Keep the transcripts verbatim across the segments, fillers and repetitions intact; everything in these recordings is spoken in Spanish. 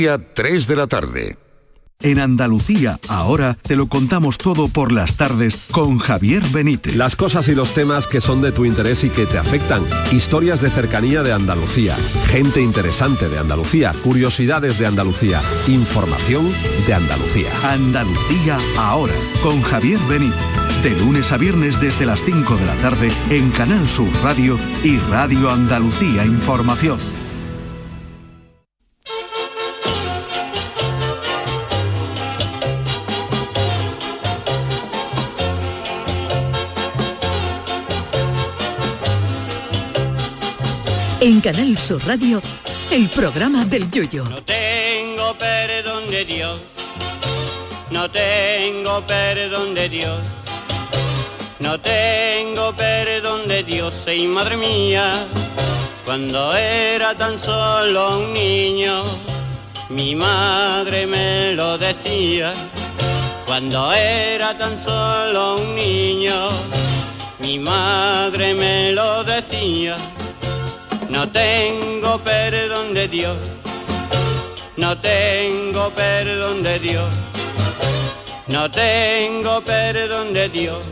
tres de la tarde. En Andalucía, ahora, te lo contamos todo por las tardes con Javier Benítez. Las cosas y los temas que son de tu interés y que te afectan. Historias de cercanía de Andalucía. Gente interesante de Andalucía. Curiosidades de Andalucía. Información de Andalucía. Andalucía, ahora, con Javier Benítez. De lunes a viernes desde las cinco de la tarde en Canal Sur Radio y Radio Andalucía Información. En Canal Sur Radio, el programa del Yoyo. No tengo perdón de Dios, no tengo perdón de Dios, no tengo perdón de Dios, y madre mía, cuando era tan solo un niño, mi madre me lo decía. Cuando era tan solo un niño, mi madre me lo decía. No tengo perdón de Dios, no tengo perdón de Dios, no tengo perdón de Dios.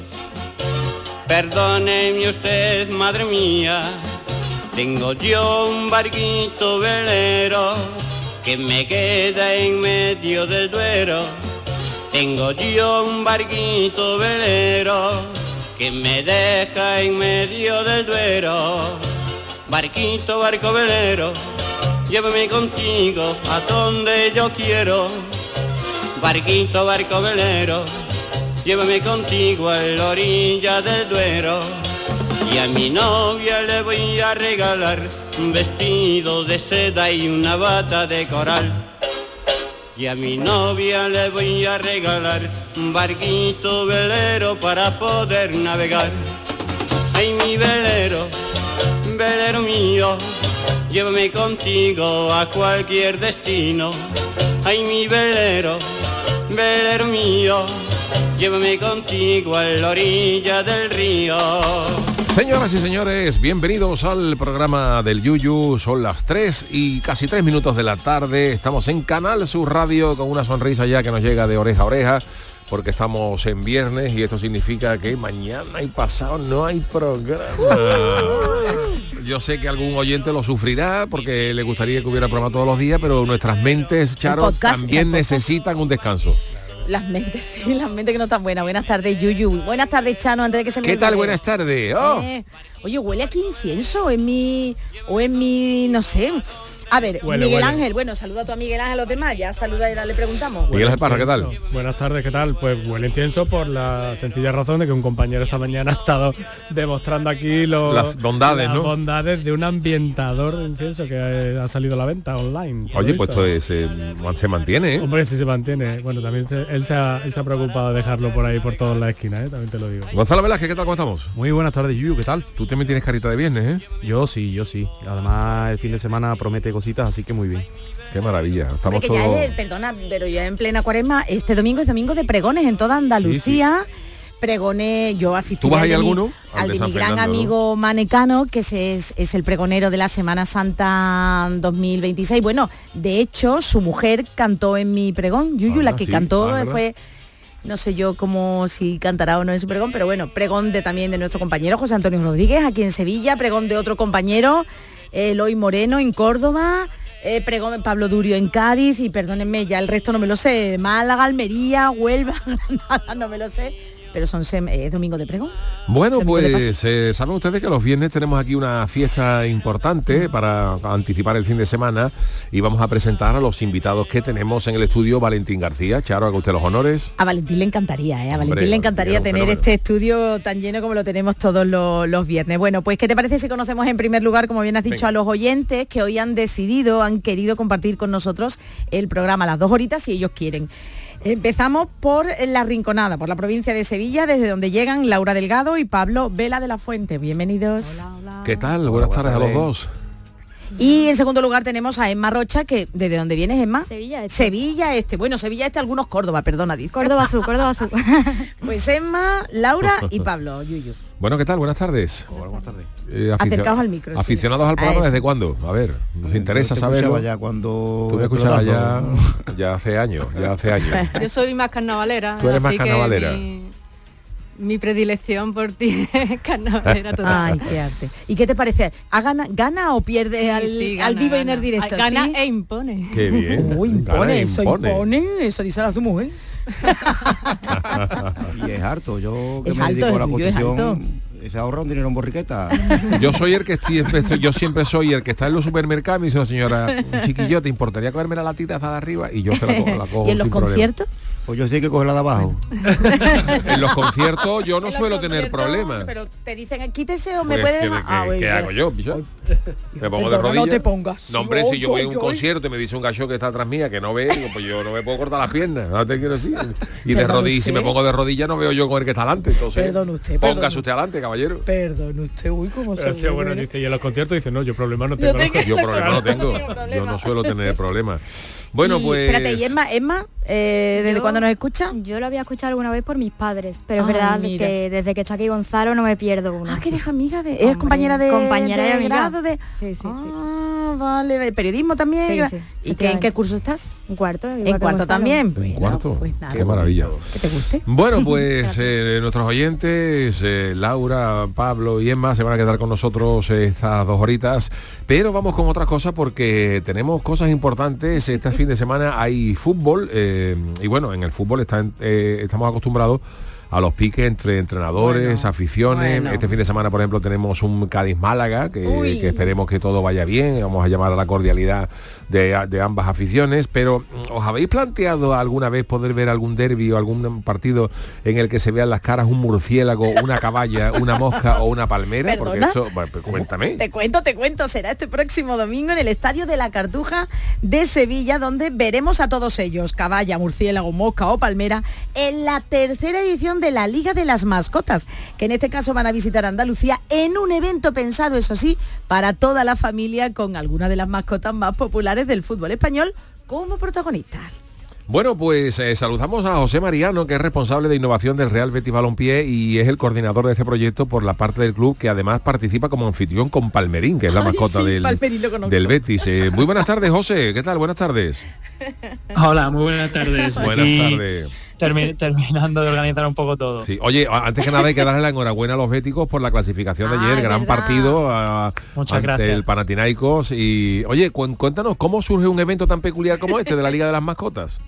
Perdóneme usted, madre mía, tengo yo un barquito velero que me queda en medio del Duero. Tengo yo un barquito velero que me deja en medio del Duero. Barquito, barco velero, llévame contigo a donde yo quiero. Barquito, barco velero, llévame contigo a la orilla del Duero. Y a mi novia le voy a regalar un vestido de seda y una bata de coral. Y a mi novia le voy a regalar un barquito velero para poder navegar. Ay, mi velero, velero mío, llévame contigo a cualquier destino. Ay, mi velero, velero mío, llévame contigo a la orilla del río. Señoras y señores, bienvenidos al programa del Yuyu. Son las tres y casi tres minutos de la tarde. Estamos en Canal Sur Radio con una sonrisa ya que nos llega de oreja a oreja, porque estamos en viernes y esto significa que mañana y pasado no hay programa. Yo sé que algún oyente lo sufrirá porque le gustaría que hubiera programa todos los días, pero nuestras mentes, Charo, podcast, también necesitan un descanso. Las mentes, sí, las mentes que no están buenas. Buenas tardes, Yuyu. Buenas tardes, Chano, antes de que se me ¿Qué olvide. tal? Buenas tardes. Oh. Eh, oye, huele aquí incienso o en mi, o en mi, no sé. A ver, huele, Miguel huele. Ángel, bueno, saluda a tu Miguel Ángel a los demás, ya saluda y ahora le preguntamos. Miguel Ángel Parra, ¿qué tal? Buenas tardes, ¿qué tal? Pues huele incienso por la sencilla razón de que un compañero esta mañana ha estado demostrando aquí los, las bondades, las ¿no? bondades de un ambientador de incienso que ha, ha salido a la venta online. Oye, pues esto es, eh, se mantiene, ¿eh? Hombre, sí se mantiene. Bueno, también se, él, se ha, él se ha preocupado de dejarlo por ahí, por todas las esquinas, ¿eh? También te lo digo. Gonzalo Velázquez, ¿qué tal? ¿Cómo estamos? Muy buenas tardes, Yuyu, ¿qué tal? Tú también tienes carita de viernes, ¿eh? Yo sí, yo sí. Además, el fin de semana promete cositas, así que muy bien. Qué maravilla. Estamos que todos... ya es, perdona, pero ya en plena cuaresma, este domingo es domingo de pregones en toda Andalucía. Sí, sí. Pregones, yo asistí. ¿Tú vas ahí alguno? Al, al de, de mi gran Fernando, amigo, ¿no? Manecano, que es, es el pregonero de la Semana Santa dos mil veintiséis. Bueno, de hecho, su mujer cantó en mi pregón. Yuyu, ah, la que sí, cantó ah, fue... No sé yo cómo si cantará o no en su pregón, pero bueno, pregón de también de nuestro compañero José Antonio Rodríguez aquí en Sevilla, pregón de otro compañero, Eloy Moreno en Córdoba, eh, pregón de Pablo Durio en Cádiz y perdónenme, ya el resto no me lo sé, Málaga, Almería, Huelva, nada, no me lo sé. Pero son eh, domingo de pregón. Bueno, pues eh, saben ustedes que los viernes tenemos aquí una fiesta importante para anticipar el fin de semana y vamos a presentar a los invitados que tenemos en el estudio. Valentín García. Charo, haga usted los honores. A Valentín le encantaría, ¿eh? A Valentín Hombre, le encantaría tener fenómeno. Este estudio tan lleno como lo tenemos todos los, los viernes. Bueno, pues ¿qué te parece si conocemos en primer lugar, como bien has dicho, Venga. a los oyentes que hoy han decidido, han querido compartir con nosotros el programa las dos horitas si ellos quieren? Empezamos por La Rinconada, por la provincia de Sevilla, desde donde llegan Laura Delgado y Pablo Vela de la Fuente. Bienvenidos. Hola, hola. ¿Qué tal? Hola, buenas, buenas tardes a los dos. Y en segundo lugar tenemos a Emma Rocha, que ¿desde dónde vienes, Emma? Sevilla Este. Sevilla Este. Bueno, Sevilla Este, algunos Córdoba, perdona, dice. Córdoba Sur, Córdoba Sur. Pues Emma, Laura y Pablo, Yuyu. Bueno, ¿qué tal? Buenas tardes. Hola, buenas tardes. Eh, aficio- Acercaos al micro. sí. Aficionados al programa, ¿desde cuándo? A ver, nos interesa Yo te saberlo. escuchaba ya cuando Tú me el escuchabas ya, pelotazo. ya hace años, ya hace años. Yo soy más carnavalera. Tú eres más así que carnavalera. Mi, mi predilección por ti es carnavalera total. Ay, qué arte. ¿Y qué te parece? ¿Ha gana, ¿Gana o pierde Sí, al, sí, al gana, vivo y en gana. el directo? Gana ¿sí? e impone. Qué bien. Uy, Gana impone, e eso impone, eso dice la su mujer. Y es harto, yo que Es me alto, dedico a la el tuyo es alto. construcción, se ahorra un dinero en borriqueta. Yo soy el que siempre estoy, yo siempre soy el que está en los supermercados y me dice una señora, chiquillo, ¿te importaría cogerme la latita esa de arriba? Y yo se la cojo, la cojo ¿Y en los sin problema. conciertos? Pues yo sí hay que cogerla de abajo. En los conciertos yo no En los suelo tener conciertos, problemas. Pero te dicen, quítese o me Pues, puede ¿qué, dejar. qué- Ah, qué bueno, hago yo, picha? Me pongo de perdona, rodillas. no te pongas. No, hombre, si yo voy a un Ay, ay, ay. concierto y me dice un gallo que está atrás mía que no ve, digo, pues yo no me puedo cortar las piernas, no te quiero decir. Y de Perdone rodillas, si me usted. pongo de rodillas no veo yo con el que está adelante, entonces. Perdone usted, Póngase perdone. usted adelante, caballero. Perdón, usted, uy, cómo se Sí, bueno, dice, y en los conciertos dice, no, yo problema no Yo tengo. tengo- Yo problema no tengo. tengo problema. Yo no suelo tener problemas. Bueno, Y, pues. Espérate, y Emma, Emma, eh, ¿desde Yo- cuándo nos escucha? Yo lo había escuchado alguna vez por mis padres, pero Ay, es verdad mira. que desde que está aquí Gonzalo no me pierdo uno. Ah, que eres amiga de... ¿Eres Hombre, compañera de, compañera de y amiga. grado de...? Sí, sí, sí, sí. Ah, vale, vale. ¿Periodismo también? Sí, sí, ¿Y qué, en efectivamente. qué curso estás? Un cuarto. igual En que cuarto Gonzalo. también. En Bueno, cuarto. pues nada. Qué maravilla. Que te guste. Bueno, pues eh, nuestros oyentes, eh, Laura, Pablo y Emma, se van a quedar con nosotros eh, estas dos horitas, pero vamos con otras cosas porque tenemos cosas importantes. Este fin de semana hay fútbol eh, y bueno, en el fútbol están, eh, estamos acostumbrados a los piques entre entrenadores, Bueno, aficiones. bueno. Este fin de semana, por ejemplo, tenemos un Cádiz-Málaga, que, Uy. que esperemos que todo vaya bien. Vamos a llamar a la cordialidad de, de ambas aficiones. Pero, ¿os habéis planteado alguna vez poder ver algún derbi o algún partido en el que se vean las caras un murciélago, una caballa, una mosca o una palmera? Porque ¿Perdona? eso, bueno, pues cuéntame. Te cuento, te cuento, será este próximo domingo en el Estadio de la Cartuja de Sevilla, donde veremos a todos ellos, caballa, murciélago, mosca o palmera, en la tercera edición de la Liga de las Mascotas, que en este caso van a visitar Andalucía en un evento pensado, eso sí, para toda la familia, con algunas de las mascotas más populares del fútbol español como protagonistas. Bueno, pues eh, saludamos a José Mariano, que es responsable de innovación del Real Betis Balompié y es el coordinador de este proyecto por la parte del club, que además participa como anfitrión con Palmerín, que es la Ay, mascota sí, del, Palmerín lo conozco. del Betis. Eh, muy buenas tardes, José. ¿Qué tal? Buenas tardes. Hola, muy buenas tardes. Buenas Aquí tardes. termi- terminando de organizar un poco todo. Sí. Oye, a- antes que nada hay que darle la enhorabuena a los béticos por la clasificación de Ah, ayer, es gran verdad. partido a- Muchas ante gracias. el Panathinaikos. Y oye, cu- cuéntanos, ¿cómo surge un evento tan peculiar como este de la Liga de las Mascotas?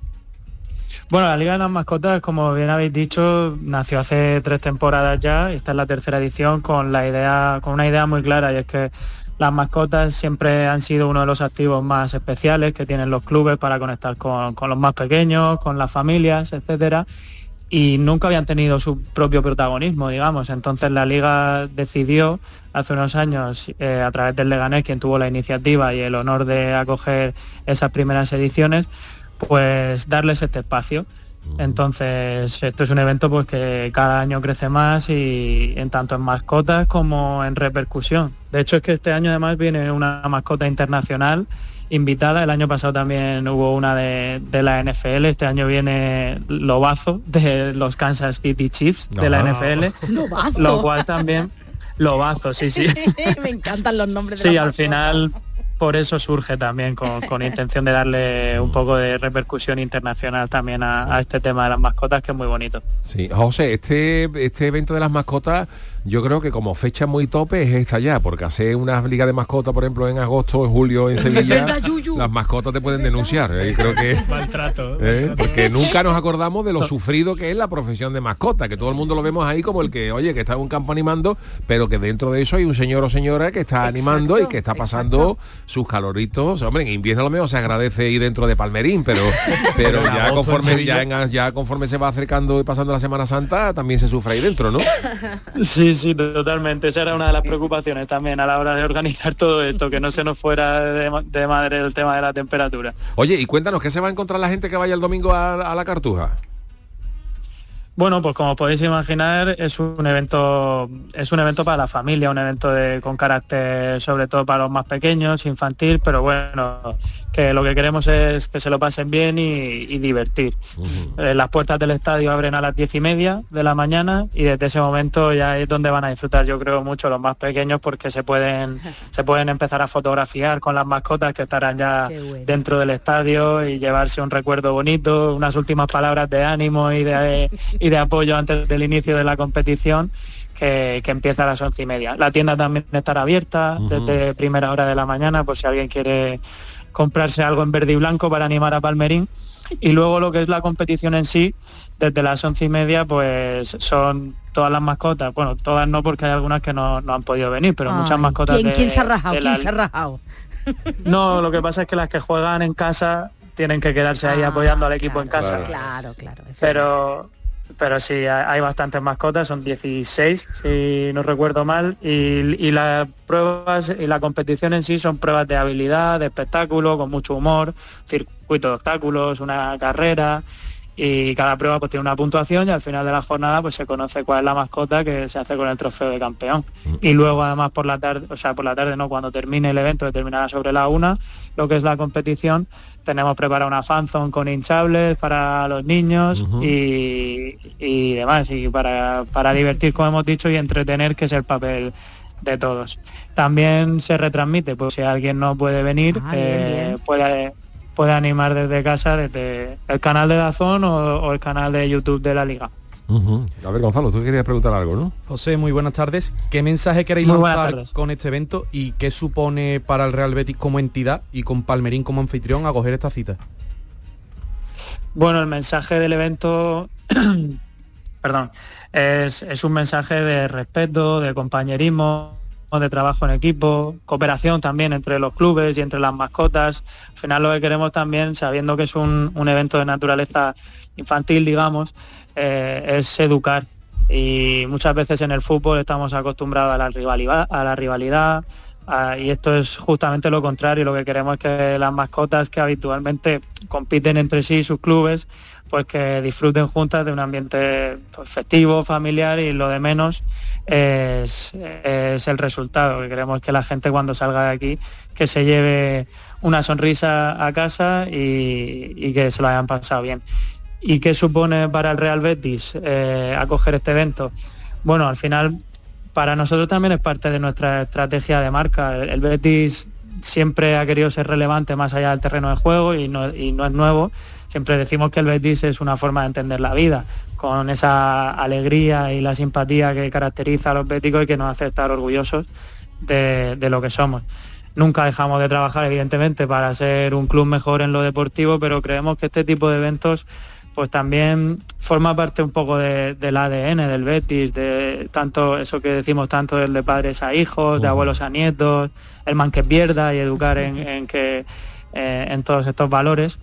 Bueno, la Liga de las Mascotas, como bien habéis dicho, nació hace tres temporadas ya. Esta es la tercera edición con la idea, con una idea muy clara, y es que las mascotas siempre han sido uno de los activos más especiales que tienen los clubes para conectar con, con los más pequeños, con las familias, etcétera. Y nunca habían tenido su propio protagonismo, digamos. Entonces la Liga decidió hace unos años, eh, a través del Leganés, quien tuvo la iniciativa y el honor de acoger esas primeras ediciones, pues darles este espacio. Entonces esto es un evento pues que cada año crece más, y en tanto en mascotas como en repercusión. De hecho es que este año además viene una mascota internacional invitada. El año pasado también hubo una de, de la N F L. Este año viene Lobazo de los Kansas City Chiefs de la Ah. N F L, Lobazo. lo cual también Lobazo, sí, sí. Me encantan los nombres de Sí, las al mascotas. final por eso surge también con, con intención de darle un poco de repercusión internacional también a, a este tema de las mascotas, que es muy bonito. Sí, José, este, este evento de las mascotas, yo creo que como fecha muy tope es esta ya, porque hacer una liga de mascotas, por ejemplo, en agosto, en julio, en Sevilla, verdad, Yuyu. las mascotas te pueden denunciar. ¿eh? Creo que Maltrato. ¿eh? maltrato. Porque nunca nos acordamos de lo sufrido que es la profesión de mascota, que todo el mundo lo vemos ahí como el que, oye, que está en un campo animando, pero que dentro de eso hay un señor o señora que está animando y que está pasando sus caloritos. Hombre, en invierno a lo mejor se agradece ahí dentro de Palmerín, pero pero En ya agosto, en conforme Sevilla. ya, en- ya conforme se va acercando y pasando la Semana Santa, también se sufre ahí dentro, ¿no? Sí, sí, totalmente. Esa era una de las preocupaciones también a la hora de organizar todo esto, que no se nos fuera de, ma- de madre el tema de la temperatura. Oye, y cuéntanos, ¿qué se va a encontrar la gente que vaya el domingo a, a la Cartuja? Bueno, pues como podéis imaginar, es un evento, es un evento para la familia, un evento de, con carácter sobre todo para los más pequeños, infantil, pero bueno, que lo que queremos es que se lo pasen bien y, y divertir. Uh-huh. Eh, las puertas del estadio abren a las diez y media de la mañana y desde ese momento ya es donde van a disfrutar, yo creo, mucho los más pequeños, porque se pueden, se pueden empezar a fotografiar con las mascotas que estarán ya bueno. dentro del estadio y llevarse un recuerdo bonito, unas últimas palabras de ánimo y de, y de apoyo antes del inicio de la competición, que, que empieza a las once y media. La tienda también estará abierta uh-huh. desde primera hora de la mañana, por si alguien quiere comprarse algo en verde y blanco para animar a Palmerín. Y luego lo que es la competición en sí, desde las once y media, pues son todas las mascotas, bueno, todas no, porque hay algunas que no, no han podido venir, pero Ay, muchas mascotas. ¿Quién, de, ¿quién se ha rajado? la... ¿Quién se ha rajado? No, lo que pasa es que las que juegan en casa tienen que quedarse ahí ah, apoyando al equipo claro, en casa. Claro, claro. Pero pero sí, hay bastantes mascotas, son dieciséis, si no recuerdo mal, y, y las pruebas y la competición en sí son pruebas de habilidad, de espectáculo, con mucho humor, circuito de obstáculos, una carrera, y cada prueba pues tiene una puntuación y al final de la jornada pues se conoce cuál es la mascota que se hace con el trofeo de campeón. Y luego además por la tarde, o sea, por la tarde no, cuando termine el evento, que terminará sobre la una, lo que es la competición, tenemos preparada una fanzone con hinchables para los niños uh-huh. y, y demás, y para, para divertir, como hemos dicho, y entretener, que es el papel de todos. También se retransmite, pues si alguien no puede venir, ah, eh, bien, bien. puede... puede animar desde casa, desde el canal de DAZN o, o el canal de YouTube de la Liga. Uh-huh. A ver, Gonzalo, tú querías preguntar algo, ¿no? José, muy buenas tardes. ¿Qué mensaje queréis lanzar con este evento y qué supone para el Real Betis como entidad y con Palmerín como anfitrión acoger esta cita? Bueno, el mensaje del evento, perdón, es, es un mensaje de respeto, de compañerismo, de trabajo en equipo, cooperación también entre los clubes y entre las mascotas. Al final lo que queremos también, sabiendo que es un, un evento de naturaleza infantil, digamos, eh, es educar. Y muchas veces en el fútbol estamos acostumbrados a la rivalidad, a la rivalidad a, y esto es justamente lo contrario. Lo que queremos es que las mascotas que habitualmente compiten entre sí, sus clubes, pues que disfruten juntas de un ambiente pues, festivo, familiar, y lo de menos es, es el resultado. Que queremos que la gente cuando salga de aquí que se lleve una sonrisa a casa y, y que se lo hayan pasado bien. ¿Y qué supone para el Real Betis eh, acoger este evento? Bueno, al final para nosotros también es parte de nuestra estrategia de marca. El, el Betis siempre ha querido ser relevante más allá del terreno de juego y no, y no es nuevo. Siempre decimos que el Betis es una forma de entender la vida, con esa alegría y la simpatía que caracteriza a los béticos y que nos hace estar orgullosos de, de lo que somos. Nunca dejamos de trabajar, evidentemente, para ser un club mejor en lo deportivo, pero creemos que este tipo de eventos pues también forma parte un poco de, del A D N del Betis, de tanto eso que decimos tanto del de padres a hijos, de abuelos a nietos, el man que pierda y educar en, en que eh, en todos estos valores.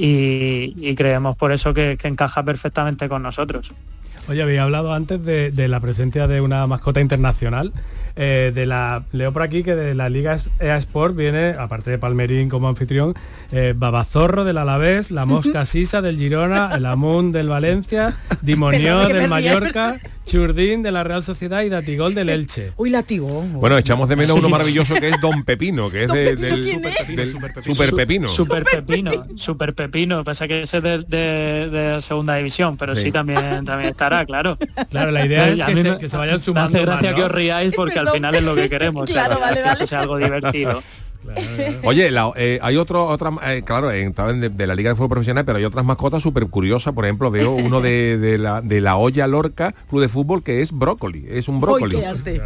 Y, y creemos por eso que, que encaja perfectamente con nosotros. Oye, había hablado antes de, de la presencia de una mascota internacional. Eh, de la leo por aquí que de la Liga E A Sport viene, aparte de Palmerín como anfitrión, eh, Babazorro del Alavés, la Mosca Sisa del Girona, el Amun del Valencia, Dimonió del Mallorca, Churdín de la Real Sociedad y Datigol del Elche. Uy, Latigol. Bueno, echamos de menos uno maravilloso que es Don Pepino, que es de, del, Super Pepino, del Super Pepino. Super Pepino. Super Pepino, Super Pepino, pasa que ese es de, de, de segunda división, pero sí, sí también, también estará, claro. Claro, la idea es que se, que se vayan sumando. Me hace gracia más, ¿no? que os riáis porque al final es lo que queremos. Claro, claro, vale, vale. Que sea algo divertido. Claro, claro. Oye, la, eh, hay otro, otra, eh, claro, en, de, de la Liga de Fútbol Profesional, pero hay otras mascotas súper curiosas. Por ejemplo, veo uno de, de, la, de la Olla Lorca Club de Fútbol que es brócoli, es un brócoli. Uy, qué arte.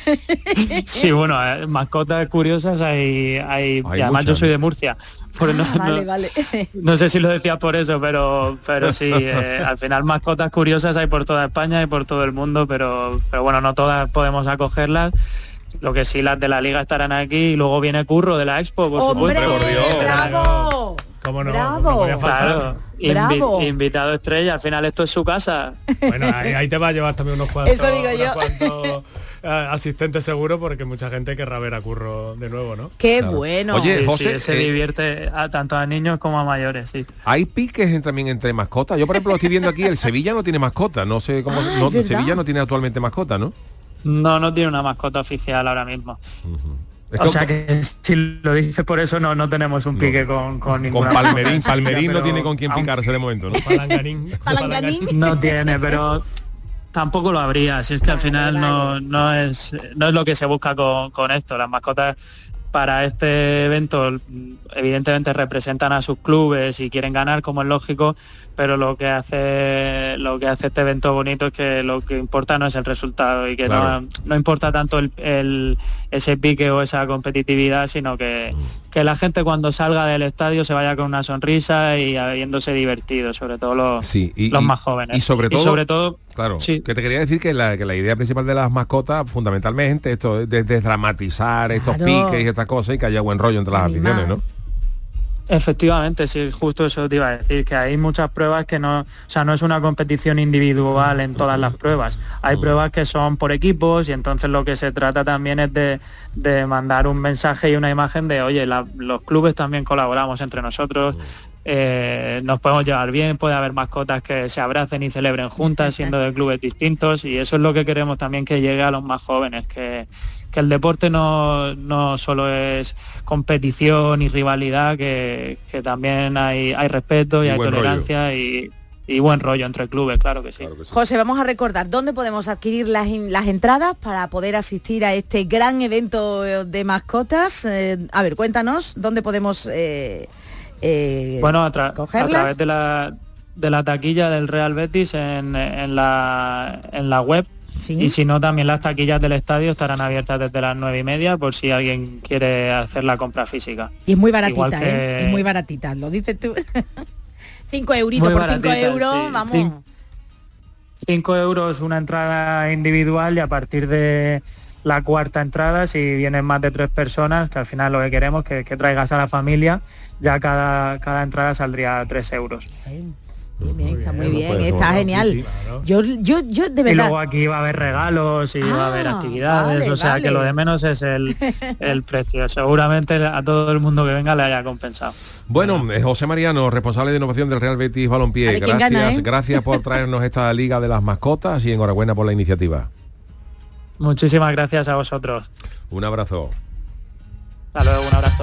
Sí, bueno, eh, mascotas curiosas hay, hay, hay y además muchas. Yo soy de Murcia. Por, no, ah, vale, no, vale. no sé si lo decía por eso, pero pero sí, eh, al final mascotas curiosas hay por toda España y por todo el mundo, pero pero bueno, no todas podemos acogerlas. Lo que sí, las de la Liga estarán aquí y luego viene Curro de la Expo, por ¡Hombre, supuesto. ¡Bravo! ¿Cómo no? Bravo. No podía faltar. Claro, invi- Bravo. invitado estrella, al final esto es su casa. Bueno, ahí, ahí te va a llevar también unos cuantos, Eso digo yo. unos cuantos eh, asistentes seguro, porque mucha gente querrá ver a Curro de nuevo, ¿no? Qué Claro. bueno. Oye, Sí, José, sí, se eh, divierte a, tanto a niños como a mayores, sí. Hay piques en- también entre mascotas. Yo, por ejemplo, estoy viendo aquí, el Sevilla no tiene mascota. No sé cómo... Ah, no, es verdad. Sevilla no tiene actualmente mascota, ¿no? No, no tiene una mascota oficial ahora mismo. Es O que sea que si lo dices por eso no, no tenemos un pique con, con con ninguna Palmerín. mascota. Palmerín no Pero tiene con quién aún picarse de momento, ¿no? Palanganín. Palanganín. No tiene, pero tampoco lo habría. Si es que al Vale, final no, vale. no es no es lo que se busca con, con esto. Las mascotas para este evento evidentemente representan a sus clubes y quieren ganar, como es lógico, pero lo que hace lo que hace este evento bonito es que lo que importa no es el resultado y que Claro. no, no importa tanto el, el- ese pique o esa competitividad, sino que, que la gente cuando salga del estadio se vaya con una sonrisa y habiéndose divertido, sobre todo los, Sí, y, los y- más jóvenes. Y sobre todo, sobre todo claro, sí. que te quería decir que la, que la idea principal de las mascotas, fundamentalmente, esto es de desdramatizar estos Claro. piques y estas cosas y que haya buen rollo entre las Animar. aficiones, ¿no? Efectivamente, sí, justo eso te iba a decir, que hay muchas pruebas que no, o sea, no es una competición individual en todas las pruebas. Hay pruebas que son por equipos y entonces lo que se trata también es de, de mandar un mensaje y una imagen de, oye, la- los clubes también colaboramos entre nosotros, eh, nos podemos llevar bien, puede haber mascotas que se abracen y celebren juntas siendo de clubes distintos y eso es lo que queremos también que llegue a los más jóvenes, que que el deporte no, no solo es competición y rivalidad, que, que también hay, hay respeto y, Y hay buen tolerancia y, y buen rollo entre clubes, claro que sí. Claro que sí. José, vamos a recordar dónde podemos adquirir las, las entradas para poder asistir a este gran evento de mascotas. Eh, a ver, cuéntanos dónde podemos eh, eh, Bueno, a, tra- a cogerlas. través de la, de la taquilla del Real Betis en, en, la, en la web. Sí. Y si no, también las taquillas del estadio estarán abiertas desde las nueve y media por si alguien quiere hacer la compra física. Y es muy baratita, Igual que- ¿eh? Es muy baratita, lo dices tú. Cinco euritos Muy por cinco baratita, euros, sí. vamos. Cin- cinco euros una entrada individual y a partir de la cuarta entrada, si vienen más de tres personas, que al final lo que queremos que, que traigas a la familia, ya cada, cada entrada saldría tres euros. Bien, bien, bien, está muy bien, bien, pues, está bueno, genial. sí, sí, claro. Yo, yo, yo de Y verdad. luego aquí va a haber regalos y va a haber Ah, actividades, vale, o sea vale. que lo de menos es el, el precio. Seguramente a todo el mundo que venga le haya compensado. Bueno, eh, José Mariano, responsable de innovación del Real Betis A Balompié, ver quién gracias, gana, ¿eh? gracias por traernos esta Liga de las Mascotas y enhorabuena por la iniciativa. Muchísimas gracias a vosotros. Un abrazo. Hasta luego, un abrazo.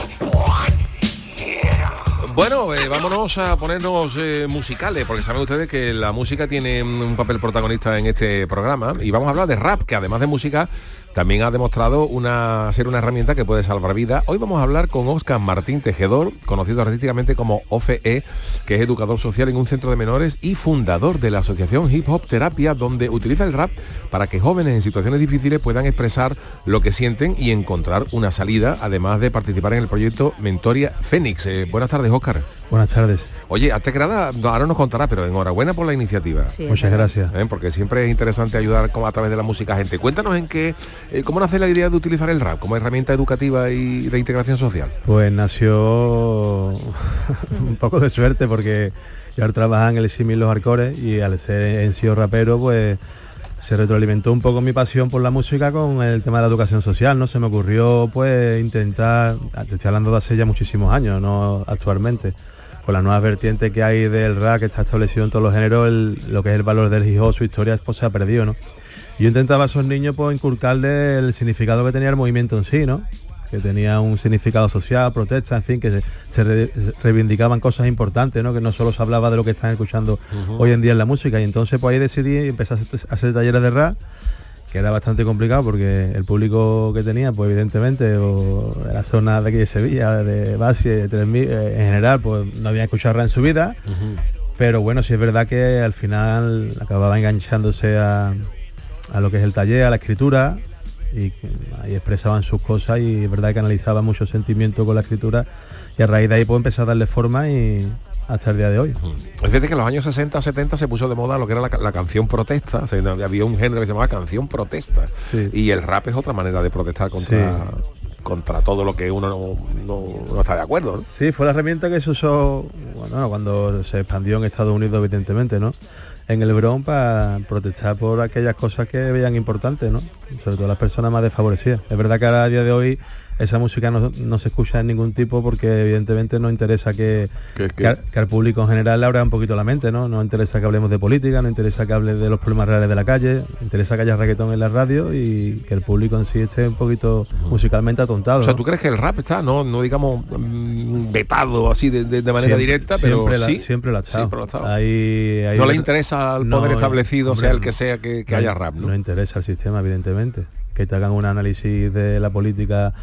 Bueno, eh, vámonos a ponernos eh, musicales, porque saben ustedes que la música tiene un papel protagonista en este programa y vamos a hablar de rap, que además de música también ha demostrado una, ser una herramienta que puede salvar vidas. Hoy vamos a hablar con Óscar Martín Tejedor, conocido artísticamente como O F E, que es educador social en un centro de menores y fundador de la asociación Hip Hop Terapia, donde utiliza el rap para que jóvenes en situaciones difíciles puedan expresar lo que sienten y encontrar una salida, además de participar en el proyecto Mentoria Fénix. Eh, buenas tardes, Óscar. Buenas tardes. Oye, antes que nada, ahora nos contará, pero enhorabuena por la iniciativa. Sí, Muchas gracias. ¿Eh? Porque siempre es interesante ayudar como a través de la música a gente. Cuéntanos en qué, eh, cómo nace la idea de utilizar el rap como herramienta educativa y de integración social. Pues nació un poco de suerte porque yo ahora trabajaba en el símil Los Arcores y al ser en sí rapero, pues se retroalimentó un poco mi pasión por la música con el tema de la educación social, ¿no? Se me ocurrió pues intentar, te estoy hablando de hace ya muchísimos años, no actualmente, con las nuevas vertientes que hay del rap que está establecido en todos los géneros, el- lo que es el valor del hip hop, su historia pues se ha perdido, ¿no? Yo intentaba a esos niños pues inculcarles el significado que tenía el movimiento en sí, ¿no? Que tenía un significado social, protesta, en fin, que se, se re- reivindicaban cosas importantes, ¿no? Que no solo se hablaba de lo que están escuchando Uh-huh. hoy en día en la música. Y entonces pues ahí decidí y empecé a hacer, a hacer talleres de rap, que era bastante complicado porque el público que tenía, pues evidentemente, o de la zona de aquí de Sevilla, de Basi, de tres mil, eh, en general, pues no había escuchado rap en su vida. Pero bueno, sí es verdad que al final acababa enganchándose a, a lo que es el taller, a la escritura, y ahí expresaban sus cosas y es verdad que analizaban mucho sentimiento con la escritura y a raíz de ahí pues empecé a darle forma y hasta el día de hoy. Es decir, que en los años sesenta, setenta se puso de moda lo que era la, la canción protesta. O sea, había un género que se llamaba canción protesta. Sí. Y el rap es otra manera de protestar contra, contra todo lo que uno no, no, no está de acuerdo, ¿no? Sí, fue la herramienta que se usó, bueno, cuando se expandió en Estados Unidos, evidentemente, ¿no? En el Bronx, para protestar por aquellas cosas que veían importantes, ¿no? Sobre todo las personas más desfavorecidas. Es verdad que a día de hoy esa música no, no se escucha en ningún tipo porque evidentemente no interesa que, que, que, al, que al público en general le abra un poquito la mente, ¿no? No interesa que hablemos de política, no interesa que hable de los problemas reales de la calle, interesa que haya reggaetón en la radio y que el público en sí esté un poquito musicalmente atontado. O sea, ¿no? ¿tú crees que el rap está, no, no digamos, vetado así de, de, de manera siempre, directa, pero siempre la, sí? Siempre lo ha estado. Siempre lo ha estado. Ahí, ahí no le, le interesa al poder no, establecido, hombre, sea el que sea, que, que no, haya rap, ¿no? No interesa al sistema, evidentemente. Que te hagan un análisis de la política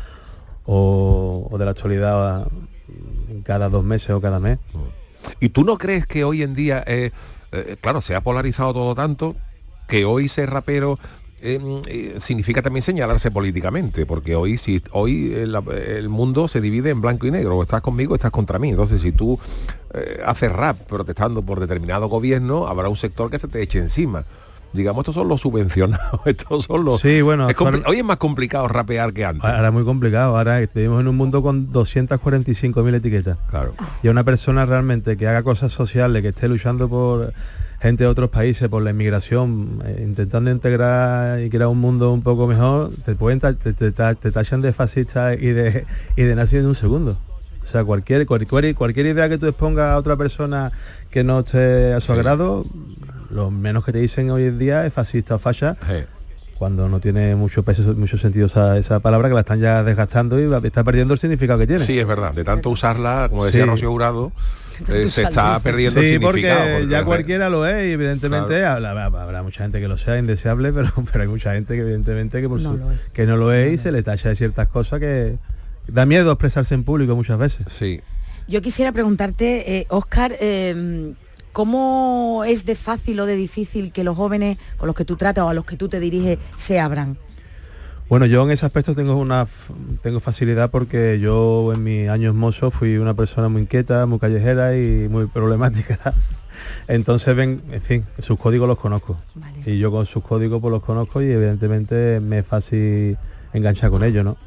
O, o de la actualidad cada dos meses o cada mes. ¿Y tú no crees que hoy en día, eh, eh, claro, se ha polarizado todo tanto, que hoy ser rapero eh, eh, significa también señalarse políticamente? Porque hoy, si, hoy el, el mundo se divide en blanco y negro, o estás conmigo o estás contra mí. Entonces, si tú eh, haces rap protestando por determinado gobierno, habrá un sector que se te eche encima. Digamos, estos son los subvencionados, estos son los... Sí, bueno... Es compl- hoy es más complicado rapear que antes. Ahora es muy complicado, ahora vivimos en un mundo con doscientas cuarenta y cinco mil etiquetas. Claro. Y a una persona realmente que haga cosas sociales, que esté luchando por gente de otros países, por la inmigración, eh, intentando integrar y crear un mundo un poco mejor, te pueden ta- te, te, te, te tachan de fascista y de, y de nazi en un segundo. O sea, cualquier, cualquier, cualquier idea que tú expongas a otra persona que no esté a su sí. agrado... Lo menos que te dicen hoy en día es fascista o facha, sí. cuando no tiene mucho peso, mucho sentido esa, esa palabra, que la están ya desgastando y está perdiendo el significado que tiene. Sí, es verdad, de tanto usarla, como decía sí. Rocío Jurado, eh, se está perdiendo sí, el significado. Porque, porque ya es cualquiera lo es y evidentemente claro. habrá, habrá mucha gente que lo sea indeseable, pero, pero hay mucha gente que evidentemente que, por no su, lo es. que no lo es no, y no. se le tacha de ciertas cosas que da miedo expresarse en público muchas veces. Sí. Yo quisiera preguntarte, eh, Óscar, eh, ¿cómo es de fácil o de difícil que los jóvenes con los que tú tratas o a los que tú te diriges se abran? Bueno, yo en ese aspecto tengo una tengo facilidad porque yo en mis años mozos fui una persona muy inquieta, muy callejera y muy problemática. Entonces, ven, en fin, sus códigos los conozco. Vale. Y yo con sus códigos pues los conozco y evidentemente me es fácil enganchar con ellos, ¿no?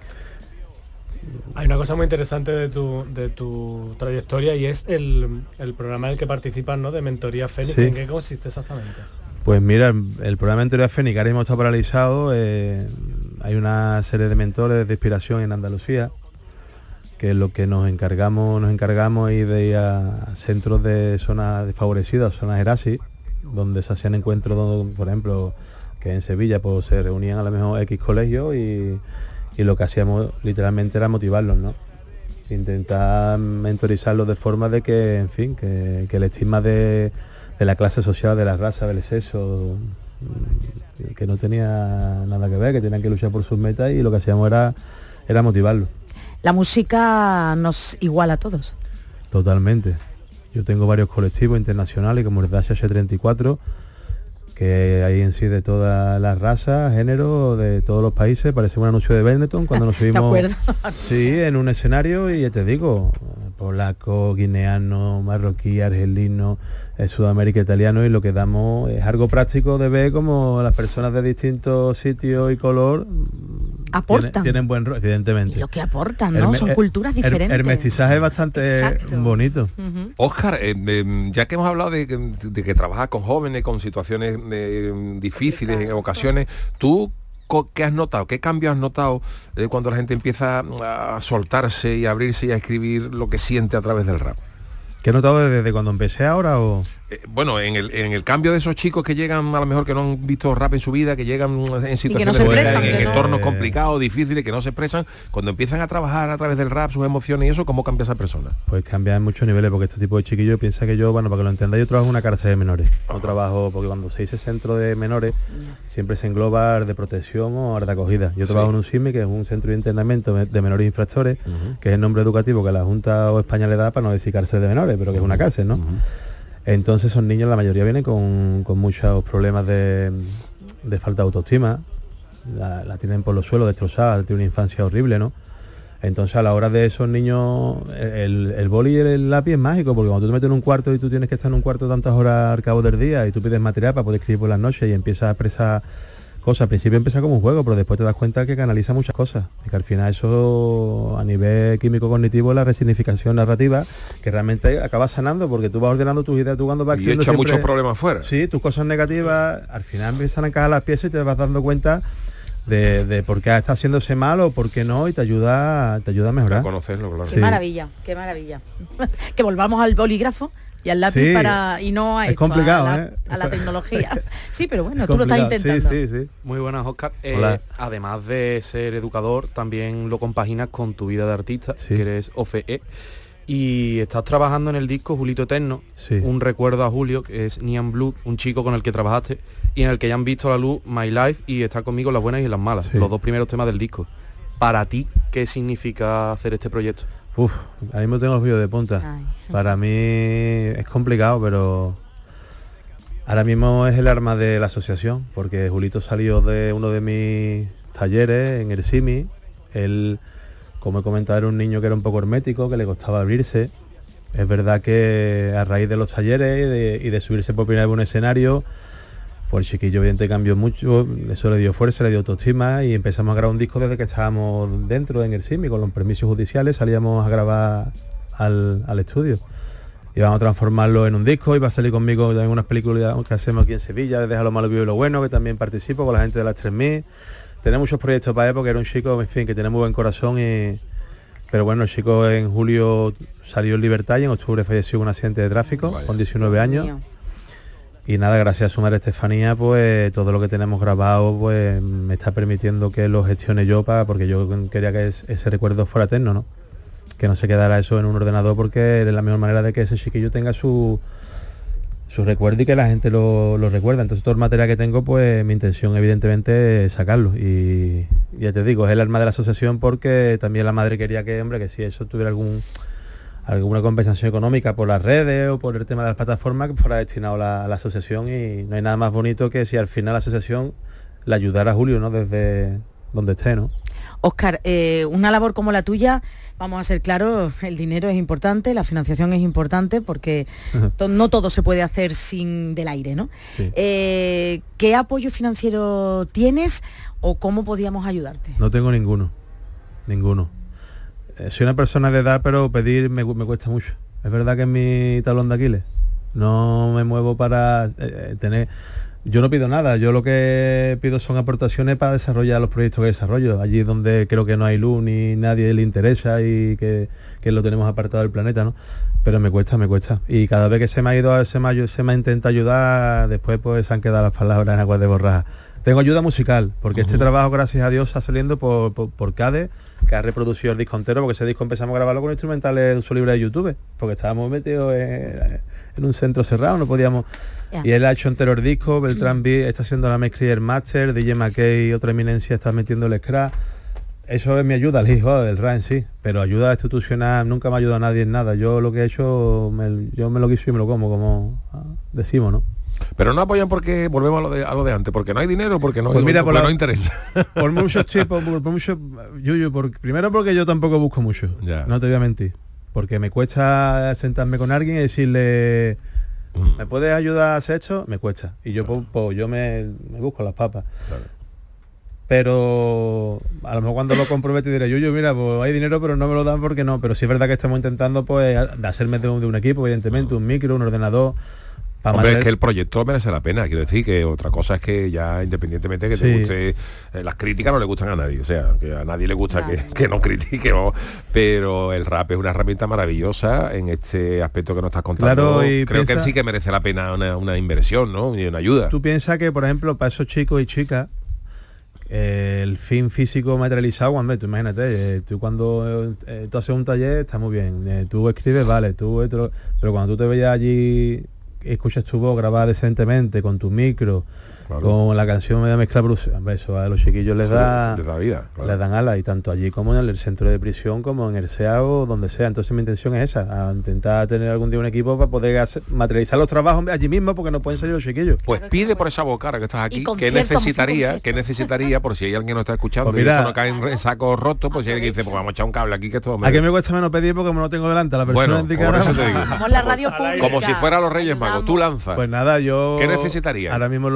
Hay una cosa muy interesante de tu, de tu trayectoria y es el, el programa en el que participas, ¿no? De Mentoría Fénix. Sí. ¿En qué consiste exactamente? Pues mira, el programa de Mentoría Fénix ahora mismo está paralizado. Eh, hay una serie de mentores de inspiración en Andalucía, que es lo que nos encargamos, nos encargamos y de ir a centros de zonas desfavorecidas, zonas Erasi, donde se hacían encuentros, donde, por ejemplo, que en Sevilla pues se reunían a lo mejor X colegios y y lo que hacíamos literalmente era motivarlos, ¿no? Intentar mentorizarlos de forma de que, en fin, que, que el estigma de, de la clase social, de la raza, del sexo, que no tenía nada que ver, que tenían que luchar por sus metas y lo que hacíamos era, era motivarlos. La música nos iguala a todos. Totalmente. Yo tengo varios colectivos internacionales como el Dash H treinta y cuatro, que hay en sí de todas las razas, géneros, de todos los países. Parece un anuncio de Benetton cuando nos subimos sí, en un escenario y ya te digo, polaco, guineano, marroquí, argelino, eh, Sudamérica, italiano, y lo que damos es algo práctico de ver como las personas de distintos sitios y color aportan. Tienen, tienen buen rol, evidentemente. Y lo que aportan, ¿no? El, Son el, culturas diferentes. El, el mestizaje es bastante Exacto. bonito. Uh-huh. Óscar, eh, eh, ya que hemos hablado de, de que trabajas con jóvenes, con situaciones eh, difíciles en ocasiones, ¿tú qué has notado? ¿Qué cambios has notado eh, cuando la gente empieza a soltarse y a abrirse y a escribir lo que siente a través del rap? ¿Qué he notado desde cuando empecé ahora o...? Eh, bueno, en el, en el cambio de esos chicos que llegan a lo mejor que no han visto rap en su vida, que llegan en situaciones, no se expresan, en, en que entornos no... complicados, difíciles, que no se expresan, cuando empiezan a trabajar a través del rap sus emociones y eso, ¿cómo cambia esa persona? Pues cambia en muchos niveles, porque este tipo de chiquillos piensa que yo, bueno, para que lo entendáis, yo trabajo en una cárcel de menores. No trabajo, porque cuando se dice centro de menores, siempre se engloba de protección o de acogida. Yo trabajo sí. en un C I M I, que es un centro de internamiento de menores infractores, uh-huh. que es el nombre educativo que la Junta o España le da para no decir cárcel de menores, pero que uh-huh. es una cárcel, ¿no? Uh-huh. Entonces esos niños, la mayoría vienen con, con muchos problemas de, de falta de autoestima, la, la tienen por los suelos destrozada, tienen una infancia horrible, ¿no? Entonces a la hora de esos niños, el, el boli y el lápiz es mágico, porque cuando tú te metes en un cuarto y tú tienes que estar en un cuarto tantas horas al cabo del día y tú pides material para poder escribir por las noches y empiezas a expresar cosas. Al principio empieza como un juego, pero después te das cuenta que canaliza muchas cosas. Y que al final eso, a nivel químico-cognitivo, la resignificación narrativa, que realmente acaba sanando, porque tú vas ordenando tus ideas, tú cuando vas... Y echa muchos problemas fuera. Sí, tus cosas negativas, al final empiezan a encajar las piezas y te vas dando cuenta de, de por qué está haciéndose mal o por qué no, y te ayuda, te ayuda a mejorar. A conocerlo, claro. Qué sí. maravilla, qué maravilla. Que volvamos al bolígrafo y al lápiz sí, para y no a es esto, complicado, a, la, ¿eh? a la tecnología. Sí, pero bueno, tú lo estás intentando. Sí, sí, sí. Muy buenas, Óscar. Eh, además de ser educador, también lo compaginas con tu vida de artista, sí. que eres O F E. Y estás trabajando en el disco Julito Eterno, sí. un recuerdo a Julio, que es Neon Blue, un chico con el que trabajaste y en el que ya han visto la luz My Life y Está conmigo en las buenas y en las malas, sí. los dos primeros temas del disco. Para ti, ¿qué significa hacer este proyecto? Uf, ahí me tengo los vídeos de punta. Ay. Para mí es complicado, pero ahora mismo es el arma de la asociación, porque Julito salió de uno de mis talleres en el Simi. Él, como he comentado, era un niño que era un poco hermético, que le costaba abrirse. Es verdad que a raíz de los talleres y de, y de subirse por primera vez a un escenario, pues el chiquillo evidente cambió mucho, eso le dio fuerza, le dio autoestima y empezamos a grabar un disco desde que estábamos dentro en el Simi, con los permisos judiciales, salíamos a grabar al, al estudio. Y vamos a transformarlo en un disco y va a salir conmigo también unas películas que hacemos aquí en Sevilla, Deja lo malo, vivo y lo bueno, que también participo con la gente de las tres mil. Tenemos muchos proyectos para él porque era un chico, en fin, que tiene muy buen corazón y... Pero bueno, el chico en julio salió en libertad y en octubre falleció en un accidente de tráfico. Vaya. Con diecinueve años. Mío. Y nada, gracias a su madre Estefanía, pues todo lo que tenemos grabado pues me está permitiendo que lo gestione yo, para, porque yo quería que ese, ese recuerdo fuera eterno, ¿no? Que no se quedara eso en un ordenador, porque es la mejor manera de que ese chiquillo tenga su, su recuerdo y que la gente lo, lo recuerda. Entonces todo el material que tengo, pues mi intención evidentemente es sacarlo. Y ya te digo, es el alma de la asociación, porque también la madre quería que, hombre, que si eso tuviera algún... alguna compensación económica por las redes o por el tema de las plataformas, que fuera destinado a la, a la asociación, y no hay nada más bonito que si al final la asociación le ayudara a Julio, ¿no? Desde donde esté, ¿no? Óscar, eh, una labor como la tuya, vamos a ser claros, el dinero es importante, la financiación es importante, porque to- no todo se puede hacer sin del aire, ¿no? Sí. Eh, ¿Qué apoyo financiero tienes o cómo podíamos ayudarte? No tengo ninguno, ninguno. Soy una persona de edad, pero pedir me, me cuesta mucho. Es verdad que es mi talón de Aquiles. No me muevo para eh, tener... Yo no pido nada, yo lo que pido son aportaciones para desarrollar los proyectos que desarrollo. Allí donde creo que no hay luz ni nadie le interesa y que, que lo tenemos apartado del planeta, ¿no? Pero me cuesta, me cuesta. Y cada vez que se me ha ido, se me, se me intenta ayudar, después pues se han quedado las palabras en aguas de borraja. Tengo ayuda musical, porque uh-huh. este trabajo, gracias a Dios, está saliendo por, por, por Cade, que ha reproducido el disco entero, porque ese disco empezamos a grabarlo con instrumentales de uso libre de YouTube, porque estábamos metidos en, en un centro cerrado, no podíamos... Yeah. Y él ha hecho entero el disco, Beltrán B está haciendo la mezcla y el máster, D J McKay, otra eminencia, está metiendo el scratch. Eso es mi ayuda, el hip hop, el rap en sí, pero ayuda institucional, nunca me ha ayudado a nadie en nada. Yo lo que he hecho, me, yo me lo quiso y me lo como, como decimos, ¿no? Pero no apoyan porque, volvemos a lo de, a lo de antes, porque no hay dinero, porque no, pues mira, porque por la, no interesa. Por muchos tipos, por, por mucho, Yuyu, por, primero porque yo tampoco busco mucho, ya. No te voy a mentir, porque me cuesta sentarme con alguien y decirle, mm. ¿me puedes ayudar a hacer esto? Me cuesta, y yo claro. pues, pues yo me, me busco las papas. Claro. Pero a lo mejor cuando lo comprometo diré, Yuyu, mira, pues hay dinero, pero no me lo dan porque no, pero sí es verdad que estamos intentando pues hacerme de un, de un equipo, evidentemente, un micro, un ordenador. Hombre, mantener... es que el proyecto merece la pena, quiero decir que otra cosa es que ya independientemente que te sí. guste, eh, las críticas no le gustan a nadie, o sea, que a nadie le gusta que, que no critique, ¿no? Pero el rap es una herramienta maravillosa en este aspecto que nos estás contando. Claro, y creo piensa... que sí que merece la pena una, una inversión, ¿no? Y una ayuda. Tú piensas que, por ejemplo, para esos chicos y chicas, eh, el fin físico materializado, cuando tú imagínate, eh, tú cuando eh, tú haces un taller, está muy bien, eh, tú escribes, vale, tú, pero, pero cuando tú te veas allí... escuchas tu voz grabada decentemente con tu micro, claro. con la canción media mezcla bruce, eso a los chiquillos les da, les da vida, claro. les dan alas, y tanto allí como en el centro de prisión como en el S E A o donde sea. Entonces mi intención es esa, a intentar tener algún día un equipo para poder hacer, materializar los trabajos allí mismo, porque no pueden salir los chiquillos. Pues pide por esa boca, ahora que estás aquí, que necesitaría, que necesitaría, por si hay alguien que no está escuchando, pues mira, y esto no cae en, en sacos rotos, pues si hay alguien que dice, pues vamos a echar un cable aquí, que esto me... A que me cuesta menos pedir porque me lo tengo delante, la persona bueno, indicada. Por eso te digo. Somos la radio pública. Como si fuera los Reyes Magos, tú lanzas. Pues nada, yo... ¿Qué necesitaría? Ahora mismo lo único que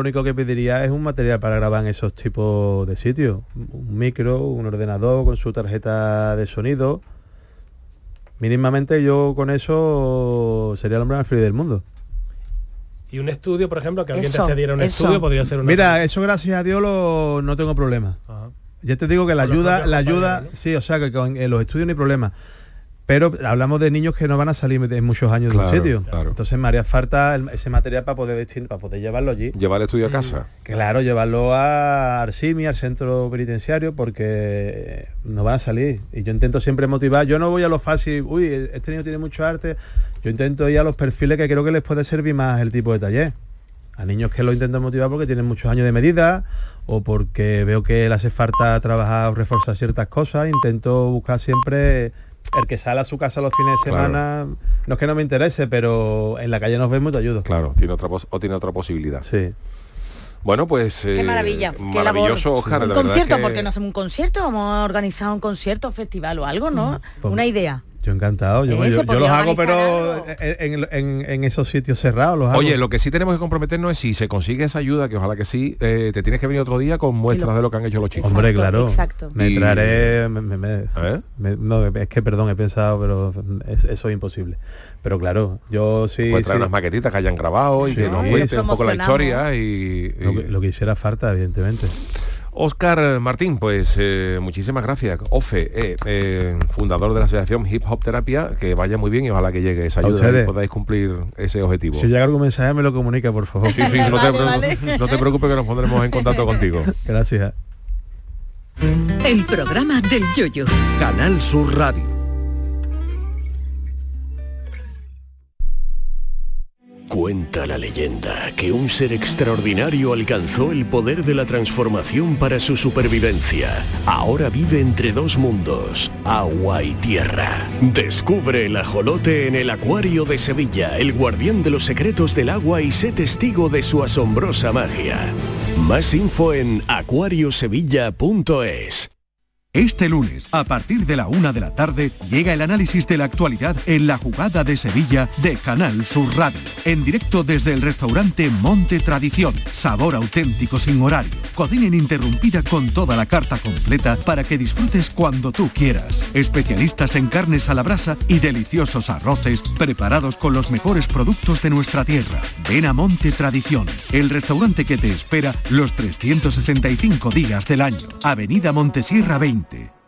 pediría es un material para grabar en esos tipos de sitios. Un micro, un ordenador con su tarjeta de sonido. Mínimamente yo con eso sería el hombre más feliz del mundo. Y un estudio, por ejemplo, que alguien Eso, te cediera un eso. estudio, podría ser una... Mira, eso gracias a Dios lo, no tengo problema. Ajá. Ya te digo que la Con los ayuda, propios la ayuda, compañeros, ¿no? sí, o sea que con en los estudios no hay problema. Pero hablamos de niños que no van a salir en muchos años Claro, de un sitio. claro. Entonces me haría falta el- ese material para poder vestir, para poder llevarlo allí. Llevar el estudio a casa. Claro, llevarlo a Arsimi, al centro penitenciario, porque no van a salir. Y yo intento siempre motivar. Yo no voy a lo fácil, uy, este niño tiene mucho arte. Yo intento ir a los perfiles que creo que les puede servir más el tipo de taller. A niños que lo intento motivar porque tienen muchos años de medida o porque veo que le hace falta trabajar o reforzar ciertas cosas. Intento buscar siempre el que sale a su casa los fines de Claro. semana. No es que no me interese, pero en la calle nos vemos y te ayudo. Claro, tiene otra pos- o tiene otra posibilidad. Sí. Bueno, pues... Qué eh, maravilla, qué maravilloso, labor. Óscar. Un la verdad concierto, que- ¿por qué no hacemos un concierto? Vamos a organizar un concierto, festival o algo, ¿no? Pues- Una idea. Yo encantado. Yo, Eh, yo- se yo podría los hago, organizar pero en, en- en esos sitios cerrados los hago. Oye, lo que sí tenemos que comprometernos es si se consigue esa ayuda, que ojalá que sí, eh, te tienes que venir otro día con muestras lo- de lo que han hecho los chicos. Hombre, Exacto, claro. exacto. Me Y- traeré... me- me- me- ¿Eh? me- no, es que perdón, he pensado, pero es- eso es imposible. Pero claro, yo sí... Puedes traer sí, unas maquetitas que hayan grabado y Sí, que nos sí. cuenten un poco la Promocionamos. historia y... y- lo, que, lo que hiciera falta, evidentemente. Óscar Martín, pues eh, muchísimas gracias. Ofe, eh, eh, fundador de la asociación Hip Hop Terapia, que vaya muy bien y ojalá que llegue esa A ayuda y ustedes. podáis cumplir ese objetivo. Si llega algún mensaje me lo comunica, por favor. Sí, sí, no, te, Vale, vale. no te preocupes que nos pondremos en contacto contigo. Gracias. El programa del Yoyo. Canal Sur Radio. Cuenta la leyenda que un ser extraordinario alcanzó el poder de la transformación para su supervivencia. Ahora vive entre dos mundos, agua y tierra. Descubre el ajolote en el Acuario de Sevilla, el guardián de los secretos del agua, y sé testigo de su asombrosa magia. Más info en acuario sevilla punto es. Este lunes, a partir de la una de la tarde, llega el análisis de la actualidad en La Jugada de Sevilla de Canal Sur Radio. En directo desde el restaurante Monte Tradición. Sabor auténtico sin horario. Cocina ininterrumpida con toda la carta completa para que disfrutes cuando tú quieras. Especialistas en carnes a la brasa y deliciosos arroces preparados con los mejores productos de nuestra tierra. Ven a Monte Tradición, el restaurante que te espera los trescientos sesenta y cinco días del año. Avenida Montesierra veinte.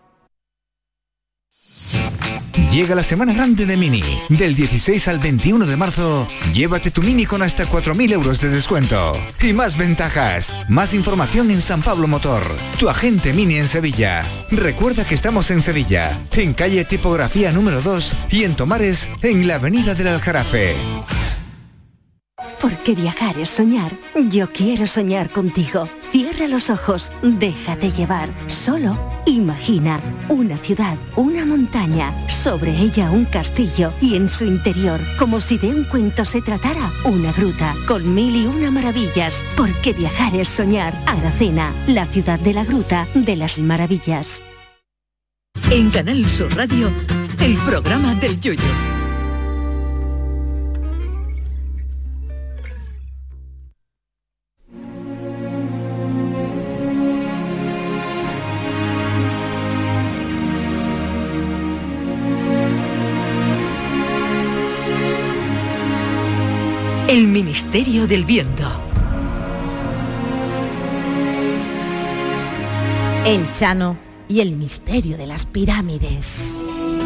Llega la semana grande de Mini. Del dieciséis al veintiuno de marzo, llévate tu Mini con hasta cuatro mil euros de descuento. Y más ventajas. Más información en San Pablo Motor, tu agente Mini en Sevilla. Recuerda que estamos en Sevilla, en calle Tipografía número dos, y en Tomares, en la avenida del Aljarafe. Porque viajar es soñar. Yo quiero soñar contigo. Cierra los ojos, déjate llevar. Solo imagina una ciudad, una montaña, sobre ella un castillo y en su interior, como si de un cuento se tratara, una gruta con mil y una maravillas. Porque viajar es soñar. Aracena, la ciudad de la gruta de las maravillas. En Canal Sur Radio, el programa del Yoyo. El Ministerio del Viento. El Chano y el misterio de las pirámides.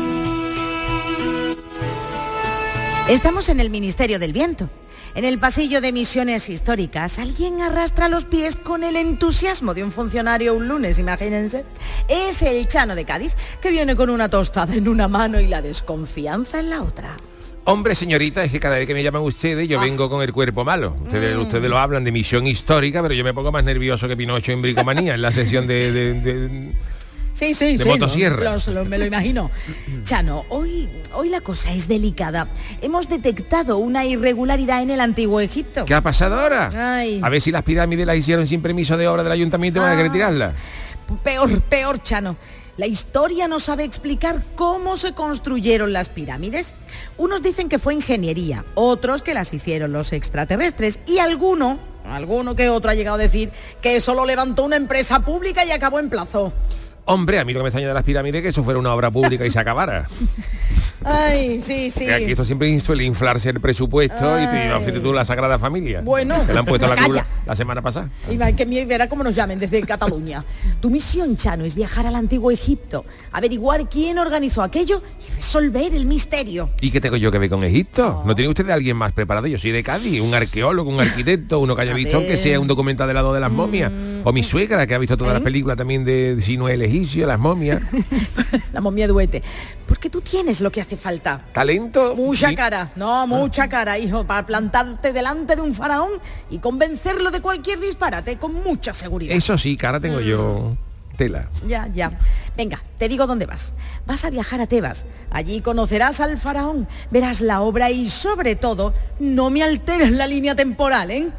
Estamos en el Ministerio del Viento. En el pasillo de misiones históricas, alguien arrastra los pies con el entusiasmo de un funcionario un lunes, imagínense. Es el Chano de Cádiz, que viene con una tostada en una mano y la desconfianza en la otra. Hombre, señorita, es que cada vez que me llaman ustedes yo vengo con el cuerpo malo. Ustedes, mm. ustedes lo hablan de misión histórica, pero yo me pongo más nervioso que Pinocho en Bricomanía, en la sesión de... de, de Sí, sí, de sí, motosierra. no, los- los- me lo imagino. Chano, hoy, hoy la cosa es delicada. Hemos detectado una irregularidad en el antiguo Egipto. ¿Qué ha pasado ahora? Ay. A ver si las pirámides las hicieron sin permiso de obra del ayuntamiento y van a querer tirarlas. Peor, peor, Chano. La historia no sabe explicar cómo se construyeron las pirámides. Unos dicen que fue ingeniería, otros que las hicieron los extraterrestres y alguno, alguno que otro ha llegado a decir que eso lo levantó una empresa pública y acabó en plazo. Hombre, a mí lo que me extraña de las pirámides es que eso fuera una obra pública y se acabara. Ay, sí, sí. Que aquí esto siempre suele inflarse el presupuesto. Ay. Y fíjate tú la Sagrada Familia. Bueno. Se la han puesto a la cruz Calla. la semana pasada. Y que verá cómo nos llamen desde Cataluña. Tu misión, Chano, es viajar al antiguo Egipto, averiguar quién organizó aquello y resolver el misterio. ¿Y qué tengo yo que ver con Egipto? ¿No tiene usted de alguien más preparado? Yo soy de Cádiz, un arqueólogo, un arquitecto, uno que haya a visto ver. que sea un documental del lado de las momias. Mm. O mi suegra, que ha visto todas ¿Eh? las películas también de Si no es el egipcio, las momias. La momia duete. Porque tú tienes lo que hace falta. ¿Talento? Mucha sí. cara, no, mucha cara, hijo, para plantarte delante de un faraón y convencerlo de cualquier disparate con mucha seguridad. Eso sí, cara tengo mm. yo. Tela. Ya, ya. Venga, te digo dónde vas. Vas a viajar a Tebas. Allí conocerás al faraón, verás la obra y, sobre todo, no me alteres la línea temporal, ¿eh?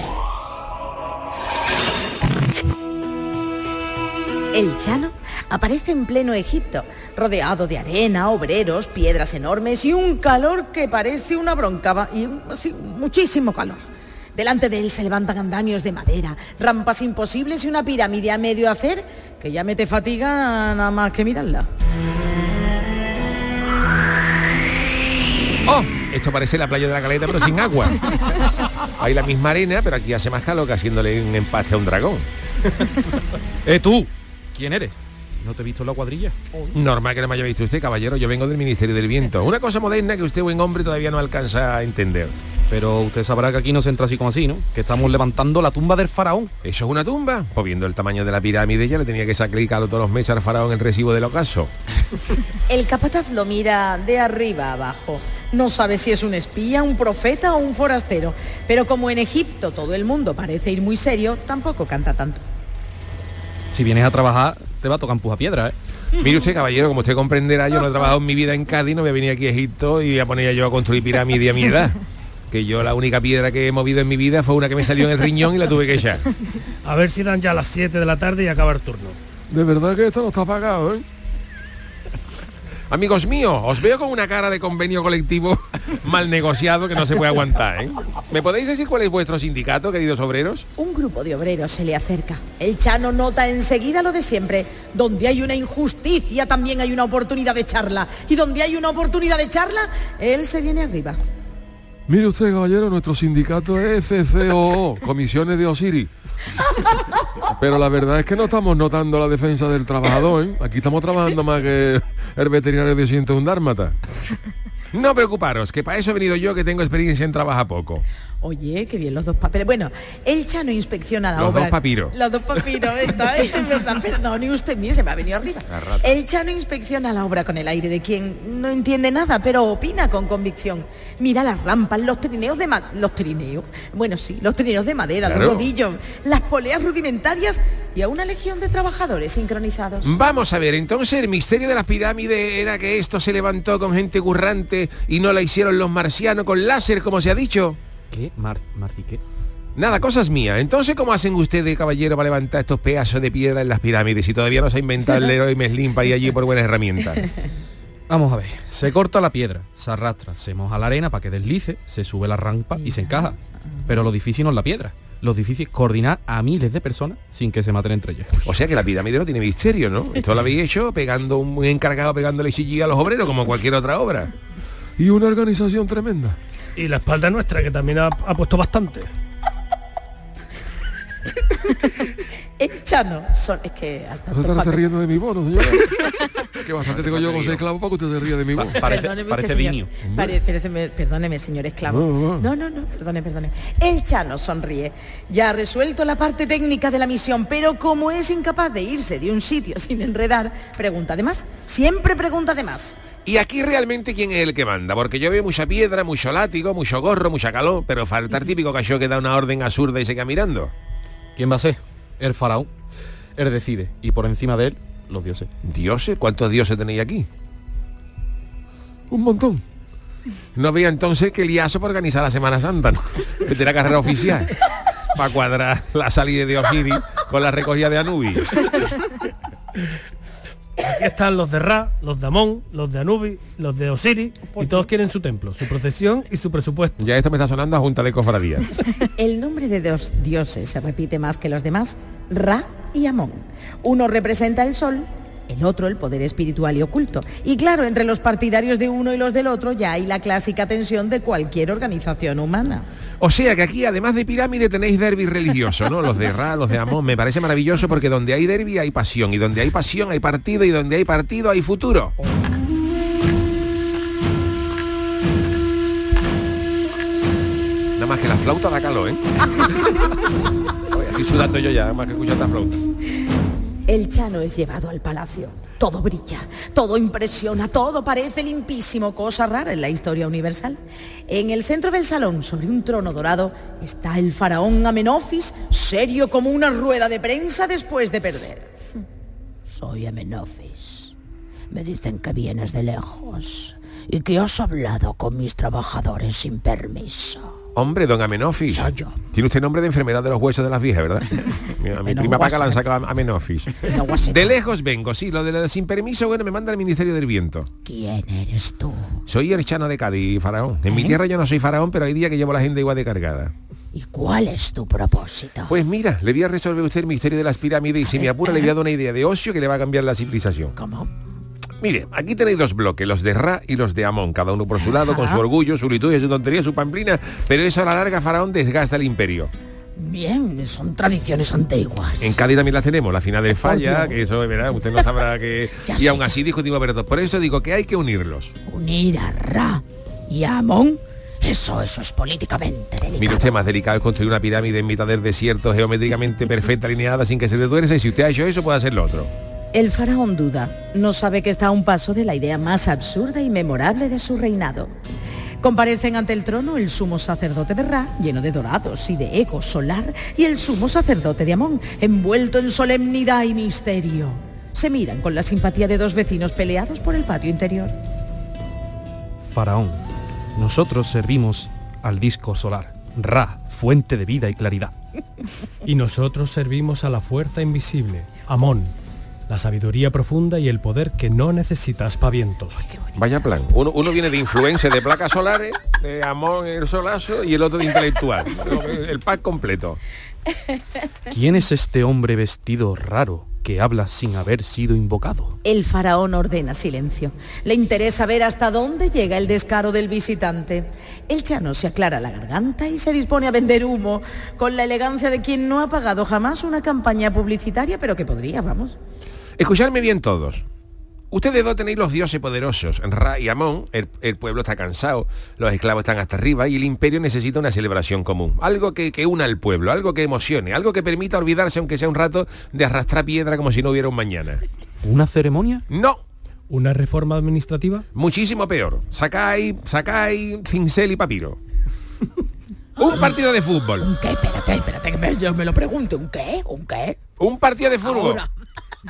El Chano aparece en pleno Egipto, rodeado de arena, obreros, piedras enormes y un calor que parece una bronca, y sí, muchísimo calor. Delante de él se levantan andamios de madera, rampas imposibles y una pirámide a medio hacer que ya me te fatiga nada más que mirarla. ¡Oh! Esto parece la playa de la Caleta pero sin agua. Hay la misma arena, pero aquí hace más calor que haciéndole un empaste a un dragón. ¡Eh, tú! ¿Quién eres? ¿No te he visto en la cuadrilla? Normal que no me haya visto usted, caballero. Yo vengo del Ministerio del Viento. Una cosa moderna que usted, buen hombre, todavía no alcanza a entender. Pero usted sabrá que aquí no se entra así como así, ¿no? Que estamos levantando la tumba del faraón. ¿Eso es una tumba? Pues viendo el tamaño de la pirámide ya le tenía que sacrificarlo todos los meses al faraón el recibo del ocaso. El capataz lo mira de arriba abajo. No sabe si es un espía, un profeta o un forastero. Pero como en Egipto todo el mundo parece ir muy serio, tampoco canta tanto. Si vienes a trabajar, te va a tocar empuja piedra, ¿eh? Mire usted, caballero, como usted comprenderá, yo no he trabajado en mi vida en Cádiz, no voy a venir aquí a Egipto y voy a poner yo a construir pirámides a mi edad. Que yo la única piedra que he movido en mi vida fue una que me salió en el riñón y la tuve que echar. A ver si dan ya a las siete de la tarde y acaba el turno. De verdad que esto no está pagado, ¿eh? Amigos míos, os veo con una cara de convenio colectivo mal negociado que no se puede aguantar, ¿eh? ¿Me podéis decir cuál es vuestro sindicato, queridos obreros? Un grupo de obreros se le acerca. El Chano nota enseguida lo de siempre. Donde hay una injusticia también hay una oportunidad de charla. Y donde hay una oportunidad de charla, él se viene arriba. Mire usted, caballero, nuestro sindicato es C C O O, Comisiones de Osiris. Pero la verdad es que no estamos notando la defensa del trabajador, ¿eh? Aquí estamos trabajando más que el veterinario de ciento un dálmata. No preocuparos, que para eso he venido yo, que tengo experiencia en trabajar poco. Oye, qué bien los dos papeles. Bueno, el Chano inspecciona la los obra. Los dos papiros. Los dos papiros, está, es verdad. Perdone usted, mire, se me ha venido arriba. El Chano inspecciona la obra con el aire de quien no entiende nada, pero opina con convicción. Mira las rampas, los trineos de madera. Los trineos. Bueno, sí, los trineos de madera, claro. Los rodillos, las poleas rudimentarias y a una legión de trabajadores sincronizados. Vamos a ver, entonces el misterio de las pirámides era que esto se levantó con gente currante y no la hicieron los marcianos con láser, como se ha dicho. ¿Qué? Mar ¿Marci qué? Nada, cosas mías. Entonces, ¿cómo hacen ustedes, caballero, para levantar estos pedazos de piedra en las pirámides si todavía no se ha inventado el Leroy Merlin para ir allí por buenas herramientas? Vamos a ver, se corta la piedra, se arrastra, se moja la arena para que deslice, se sube la rampa y se encaja. Pero lo difícil no es la piedra. Lo difícil es coordinar a miles de personas sin que se maten entre ellas. O sea que la pirámide no tiene misterio, ¿no? Esto lo habéis hecho pegando un encargado pegándole chillilla a los obreros como cualquier otra obra. Y una organización tremenda. Y la espalda nuestra, que también ha, ha puesto bastante. El Chano son... Es que... ¿Usted está riendo de mi bono, señora? Que bastante tengo yo con ser esclavo para que usted se ría de mi bono. Parece, perdóneme parece usted, niño. Pare, perdóneme, perdóneme, señor esclavo. No, no, no, no, perdone, perdone. El Chano sonríe. Ya ha resuelto la parte técnica de la misión, pero como es incapaz de irse de un sitio sin enredar, pregunta de más. Siempre pregunta de más. Y aquí realmente quién es el que manda, porque yo veo mucha piedra, mucho látigo, mucho gorro, mucha calor, pero falta el típico cachó que da una orden absurda y se queda mirando. ¿Quién va a ser? El faraón. Él decide, y por encima de él, los dioses. ¿Dioses? ¿Cuántos dioses tenéis aquí? Un montón. No había entonces que liazo para organizar la Semana Santa, ¿no? De la carrera oficial, para cuadrar la salida de Osiris con la recogida de Anubis. Aquí están los de Ra, los de Amón, los de Anubis, los de Osiris, y todos quieren su templo, su procesión y su presupuesto. Ya esto me está sonando a junta de cofradías. El nombre de dos dioses se repite más que los demás, Ra y Amón. Uno representa el sol, el otro el poder espiritual y oculto. Y claro, entre los partidarios de uno y los del otro ya hay la clásica tensión de cualquier organización humana. O sea que aquí, además de pirámide, tenéis derbi religioso, ¿no? Los de Ra, los de Amón. Me parece maravilloso porque donde hay derbi hay pasión. Y donde hay pasión hay partido. Y donde hay partido hay futuro. Nada más que la flauta da calor, ¿eh? Oye, estoy sudando yo ya, más que escuchar esta flauta. El Chano es llevado al palacio. Todo brilla, todo impresiona, todo parece limpísimo, cosa rara en la historia universal. En el centro del salón, sobre un trono dorado, está el faraón Amenofis, serio como una rueda de prensa después de perder. Soy Amenofis. Me dicen que vienes de lejos y que has hablado con mis trabajadores sin permiso. Hombre, don Amenofis. Soy yo. Tiene usted nombre de enfermedad de los huesos de las viejas, ¿verdad? A mi prima Paca la han sacado a Amenofis. De lejos vengo, sí, lo de lo de sin permiso, bueno, me manda el Ministerio del Viento. ¿Quién eres tú? Soy el Chano de Cádiz, faraón. En ¿Eh? mi tierra yo no soy faraón, pero hay días que llevo la agenda igual de cargada. ¿Y cuál es tu propósito? Pues mira, le voy a resolver usted el misterio de las pirámides y si me apura le voy a dar una idea de ocio que le va a cambiar la civilización. ¿Cómo? Mire, aquí tenéis dos bloques, los de Ra y los de Amón, cada uno por su lado, con su orgullo, su liturgia, su tontería, su pamplina, pero eso a la larga, faraón, desgasta el imperio. Bien, son tradiciones antiguas. En Cádiz también las tenemos, la final de Falla, que eso es verdad, usted no sabrá que... y sé. Aún así discutimos, pero por eso digo que hay que unirlos. ¿Unir a Ra y a Amón? Eso, eso es políticamente delicado. Mire usted, más delicado es construir una pirámide en mitad del desierto, geométricamente perfecta, alineada, sin que se detuerce, y si usted ha hecho eso, puede hacer lo otro. El faraón duda, no sabe que está a un paso de la idea más absurda y memorable de su reinado. Comparecen ante el trono el sumo sacerdote de Ra, lleno de dorados y de eco solar, y el sumo sacerdote de Amón, envuelto en solemnidad y misterio. Se miran con la simpatía de dos vecinos peleados por el patio interior. Faraón, nosotros servimos al disco solar, Ra, fuente de vida y claridad. Y nosotros servimos a la fuerza invisible, Amón, la sabiduría profunda y el poder que no necesita aspavientos. Vaya plan, uno, uno viene de influencia de placas solares, de Amón el solazo y el otro de intelectual, el pack completo. ¿Quién es este hombre vestido raro que habla sin haber sido invocado? El faraón ordena silencio. Le interesa ver hasta dónde llega el descaro del visitante. El Chano se aclara la garganta y se dispone a vender humo, con la elegancia de quien no ha pagado jamás una campaña publicitaria, pero que podría, vamos. Escuchadme bien todos. Ustedes dos tenéis los dioses poderosos, Ra y Amón, el, el pueblo está cansado, los esclavos están hasta arriba y el imperio necesita una celebración común. Algo que, que una al pueblo, algo que emocione, algo que permita olvidarse, aunque sea un rato, de arrastrar piedra como si no hubiera un mañana. ¿Una ceremonia? No. ¿Una reforma administrativa? Muchísimo peor. Sacáis, sacáis cincel y papiro. Un partido de fútbol. ¿Un qué? Espérate, espérate, que me, yo me lo pregunto. ¿Un qué? ¿Un qué? Un partido de fútbol. Ahora.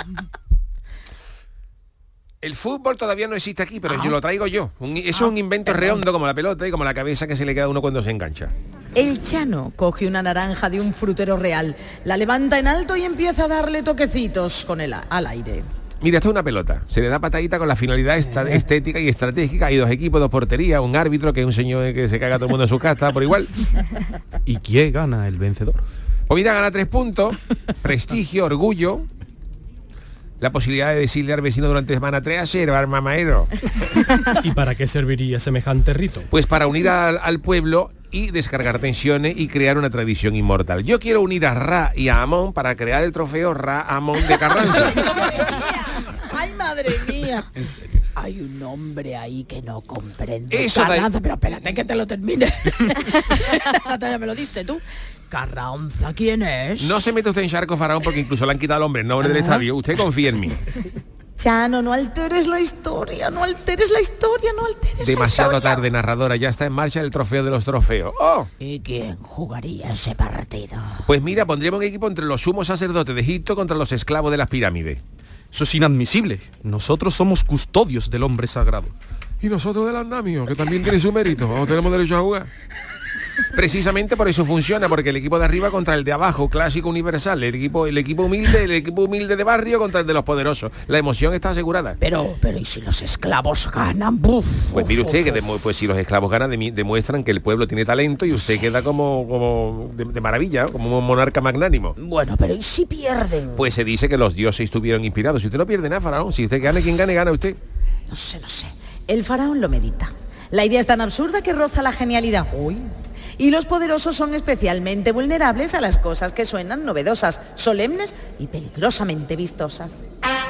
El fútbol todavía no existe aquí, pero ah. yo lo traigo yo. Un, eso ah. es un invento redondo como la pelota y como la cabeza que se le queda a uno cuando se engancha. El Chano coge una naranja de un frutero real, la levanta en alto y empieza a darle toquecitos con el al aire. Mira, esto es una pelota. Se le da patadita con la finalidad esta, estética y estratégica. Hay dos equipos, dos porterías, un árbitro que es un señor que se caga todo el mundo en su casa por igual. ¿Y quién gana el vencedor? Pues mira, gana tres puntos, prestigio, orgullo, la posibilidad de decirle al vecino durante semana tres a cero, al mamaero. ¿Y para qué serviría semejante rito? Pues para unir al, al pueblo y descargar tensiones y crear una tradición inmortal. Yo quiero unir a Ra y a Amón para crear el trofeo Ra Amón de Carranza. ¡Ay, madre mía! ¿En serio? Hay un hombre ahí que no comprende. Eso Carranza, pero espérate que te lo termine. Ya me lo dices tú. Carranza, ¿quién es? No se mete usted en charco, faraón, porque incluso le han quitado al hombre el nombre del estadio. Usted confía en mí. Chano, no alteres la historia, no alteres la historia, no alteres Demasiado la historia. tarde, narradora, ya está en marcha el trofeo de los trofeos. ¡Oh! ¿Y quién jugaría ese partido? Pues mira, pondríamos un equipo entre los sumos sacerdotes de Egipto contra los esclavos de las pirámides. Eso es inadmisible. Nosotros somos custodios del hombre sagrado. Y nosotros del andamio, que también tiene su mérito. ¿O tenemos derecho a jugar? Precisamente por eso funciona, porque el equipo de arriba contra el de abajo, clásico universal, el equipo, el equipo humilde, el equipo humilde de barrio contra el de los poderosos. La emoción está asegurada. Pero, pero ¿y si los esclavos ganan? Buf, pues mire usted uf, que demu- pues si los esclavos ganan demi- demuestran que el pueblo tiene talento y usted sí. queda como, como de, de maravilla, como un monarca magnánimo. Bueno, pero ¿y si pierden? Pues se dice que los dioses estuvieron inspirados. Si usted no pierde nada, faraón, si usted gane, quien gane, gana usted. No sé, no sé. El faraón lo medita. La idea es tan absurda que roza la genialidad. Uy. Y los poderosos son especialmente vulnerables a las cosas que suenan novedosas, solemnes y peligrosamente vistosas.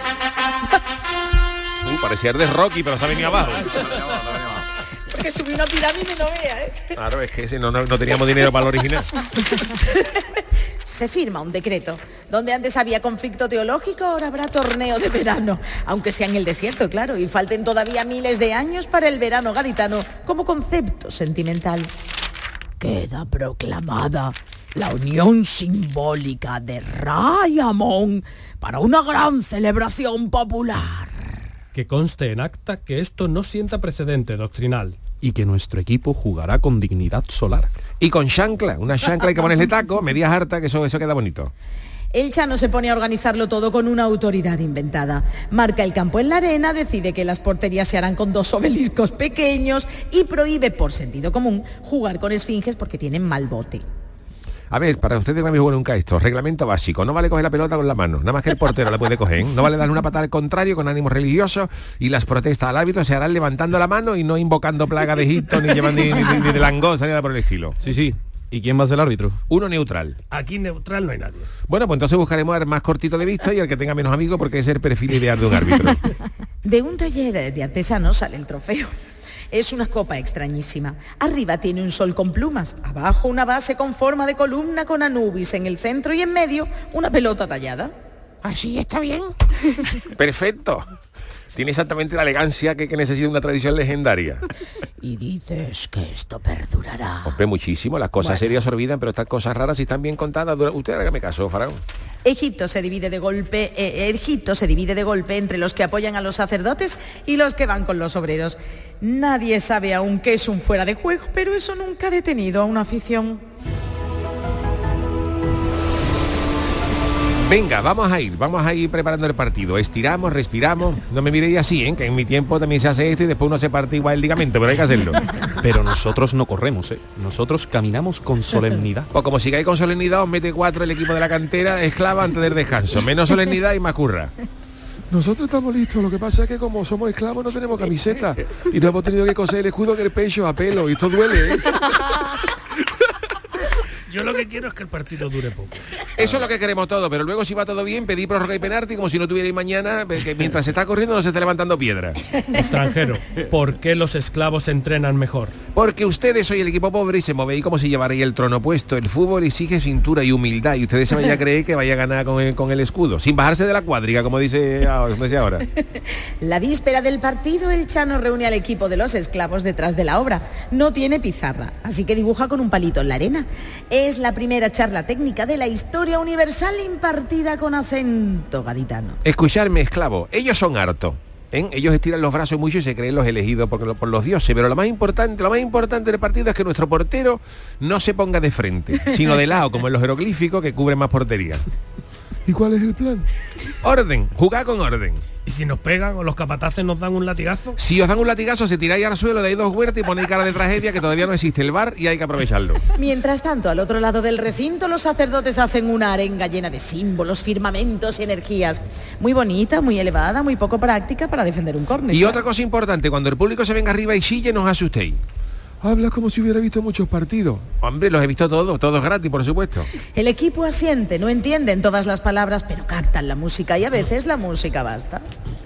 Uh, parecía de Rocky, pero se ha venido abajo. Porque subí una pirámide y no vea, ¿eh? Claro, es que si no, no, no teníamos dinero para el original. Se firma un decreto. Donde antes había conflicto teológico, ahora habrá torneo de verano. Aunque sea en el desierto, claro, y falten todavía miles de años para el verano gaditano como concepto sentimental. Queda proclamada la unión simbólica de Ra y Amón para una gran celebración popular. Que conste en acta que esto no sienta precedente doctrinal. Y que nuestro equipo jugará con dignidad solar. Y con chancla, una chancla hay que ponerle taco, medias harta, que eso, eso queda bonito. El Chano se pone a organizarlo todo con una autoridad inventada. Marca el campo en la arena, decide que las porterías se harán con dos obeliscos pequeños y prohíbe, por sentido común, jugar con esfinges porque tienen mal bote. A ver, para ustedes no habéis jugado nunca esto. Reglamento básico. No vale coger la pelota con la mano. Nada más que el portero la puede coger, ¿eh? No vale darle una patada al contrario con ánimo religioso y las protestas al árbitro se harán levantando la mano y no invocando plaga de Egipto ni llevando ni, ni, ni de langosta ni nada por el estilo. Sí, sí. ¿Y quién va a ser el árbitro? Uno neutral. Aquí neutral no hay nadie. Bueno, pues entonces buscaremos al más cortito de vista y al que tenga menos amigos porque es el perfil ideal de un árbitro. De un taller de artesanos sale el trofeo. Es una copa extrañísima. Arriba tiene un sol con plumas, abajo una base con forma de columna con Anubis en el centro y en medio una pelota tallada. ¿Así está bien? Perfecto. Tiene exactamente la elegancia que, que necesita una tradición legendaria. Y dices que esto perdurará. Hombre, muchísimo. Las cosas bueno. serias se olvidan, pero estas cosas raras si están bien contadas. Usted hágame caso, faraón. Egipto se divide de golpe, eh, Egipto se divide de golpe entre los que apoyan a los sacerdotes y los que van con los obreros. Nadie sabe aún qué es un fuera de juego, pero eso nunca ha detenido a una afición. Venga, vamos a ir, vamos a ir preparando el partido. Estiramos, respiramos. No me miréis así, ¿eh? Que en mi tiempo también se hace esto y después uno se parte igual el ligamento, pero hay que hacerlo. Pero nosotros no corremos, ¿eh? Nosotros caminamos con solemnidad. Pues como sigáis con solemnidad, os mete cuatro el equipo de la cantera esclava antes del descanso. Menos solemnidad y más curra. Nosotros estamos listos, lo que pasa es que como somos esclavos no tenemos camiseta y no hemos tenido que coser el escudo en el pecho a pelo y esto duele, ¿eh? Yo lo que quiero es que el partido dure poco. Eso es lo que queremos todo, pero luego si va todo bien, pedí prórroga y penalti como si no tuvierais mañana, que mientras se está corriendo no se esté levantando piedra. Extranjero, ¿por qué los esclavos entrenan mejor? Porque ustedes sois el equipo pobre y se movéis como si llevarais el trono puesto. El fútbol exige cintura y humildad y ustedes se vayan a creer que vaya a ganar con el, con el escudo, sin bajarse de la cuadriga, como dice, como dice ahora. La víspera del partido, el Chano reúne al equipo de los esclavos detrás de la obra. No tiene pizarra, así que dibuja con un palito en la arena. Es la primera charla técnica de la historia universal impartida con acento gaditano. Escucharme, esclavo, ellos son hartos. ¿eh? Ellos estiran los brazos mucho y se creen los elegidos por, por los dioses, pero lo más importante, lo más importante del partido es que nuestro portero no se ponga de frente, sino de lado, como en los jeroglíficos que cubren más portería. ¿Y cuál es el plan? Orden, jugar con orden. ¿Y si nos pegan o los capataces nos dan un latigazo? Si os dan un latigazo, se tiráis al suelo, dais dos huertas y ponéis cara de tragedia, que todavía no existe el bar y hay que aprovecharlo. Mientras tanto, al otro lado del recinto, los sacerdotes hacen una arenga llena de símbolos, firmamentos y energías. Muy bonita, muy elevada, muy poco práctica para defender un córner. Y otra cosa importante, cuando el público se venga arriba y chille, no os asustéis. Hablas como si hubiera visto muchos partidos. Hombre, los he visto todos, todos gratis, por supuesto. El equipo asiente, no entienden todas las palabras, pero captan la música y a veces la música basta.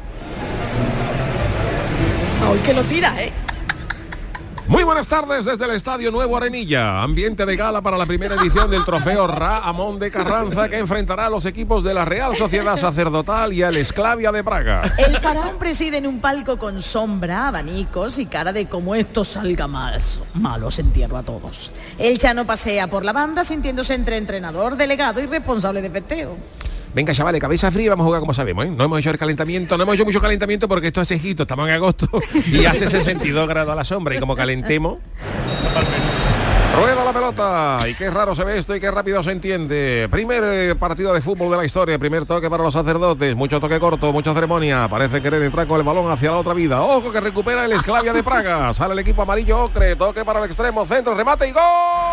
¡Ay, que lo tira, eh! Muy buenas tardes desde el Estadio Nuevo Arenilla. Ambiente de gala para la primera edición del trofeo Ra Amón de Carranza, que enfrentará a los equipos de la Real Sociedad Sacerdotal y al Esclavia de Praga. El faraón preside en un palco con sombra, abanicos y cara de como esto salga más malos entierro a todos. El Chano pasea por la banda sintiéndose entre entrenador, delegado y responsable de festeo. Venga, chavales, cabeza fría, vamos a jugar como sabemos, ¿eh? No hemos hecho el calentamiento, no hemos hecho mucho calentamiento porque esto es Egipto, estamos en agosto y hace sesenta y dos grados a la sombra y como calentemos... Rueda la pelota. Y qué raro se ve esto y qué rápido se entiende. Primer eh, partido de fútbol de la historia. Primer toque para los sacerdotes. Mucho toque corto, mucha ceremonia. Parece querer entrar con el balón hacia la otra vida. Ojo que recupera el Esclavia de Praga. Sale el equipo amarillo ocre. Toque para el extremo. Centro, remate y gol.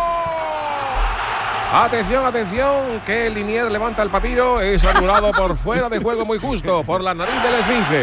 Atención, atención, que el Linier levanta el papiro. Es anulado por fuera de juego muy justo. Por la nariz del esfinge.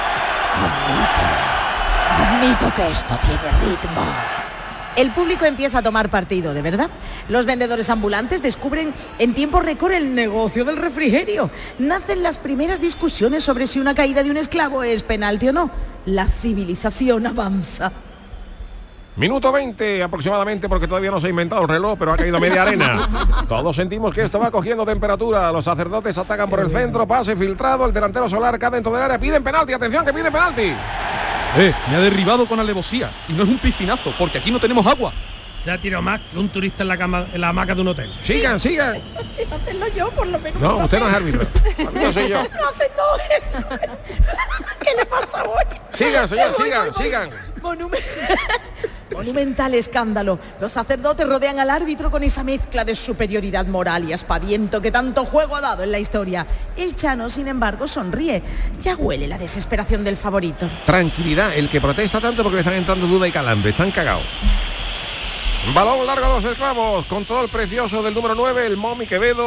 Admito que esto tiene ritmo. El público empieza a tomar partido, de verdad. Los vendedores ambulantes descubren en tiempo récord el negocio del refrigerio. Nacen las primeras discusiones sobre si una caída de un esclavo es penalti o no. La civilización avanza. Minuto veinte aproximadamente, porque todavía no se ha inventado el reloj, pero ha caído media arena. Todos sentimos que esto va cogiendo temperatura. Los sacerdotes atacan por el centro, pase filtrado, el delantero Solar cae dentro del área, piden penalti, atención que piden penalti. Eh, me ha derribado con alevosía. Y no es un piscinazo, porque aquí no tenemos agua. Se ha tirado más que un turista en la cama, en la hamaca de un hotel. Sigan, sigan. Iba a hacerlo yo, por lo menos. No, usted no es árbitro. No soy yo. Lo hace todo. ¿Qué le pasa hoy? Sigan, señor, Voy, sigan, voy, voy. sigan. Monumen- Monumental escándalo. Los sacerdotes rodean al árbitro con esa mezcla de superioridad moral y aspaviento que tanto juego ha dado en la historia. El Chano, sin embargo, sonríe. Ya huele la desesperación del favorito. Tranquilidad, el que protesta tanto porque le están entrando duda y calambre, están cagados. Balón largo a los esclavos, control precioso del número nueve, el Momi Quevedo,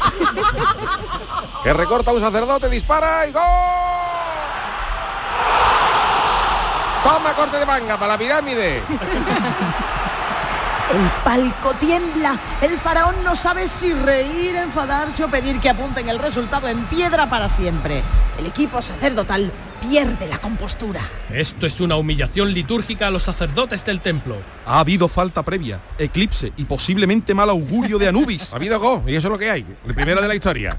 que recorta a un sacerdote, dispara y ¡gol! Toma corte de manga para la pirámide. El palco tiembla. El faraón no sabe si reír, enfadarse o pedir que apunten el resultado en piedra para siempre. El equipo sacerdotal pierde la compostura. Esto es una humillación litúrgica a los sacerdotes del templo. Ha habido falta previa, eclipse y posiblemente mal augurio de Anubis. Ha habido go, y eso es lo que hay, el primero de la historia.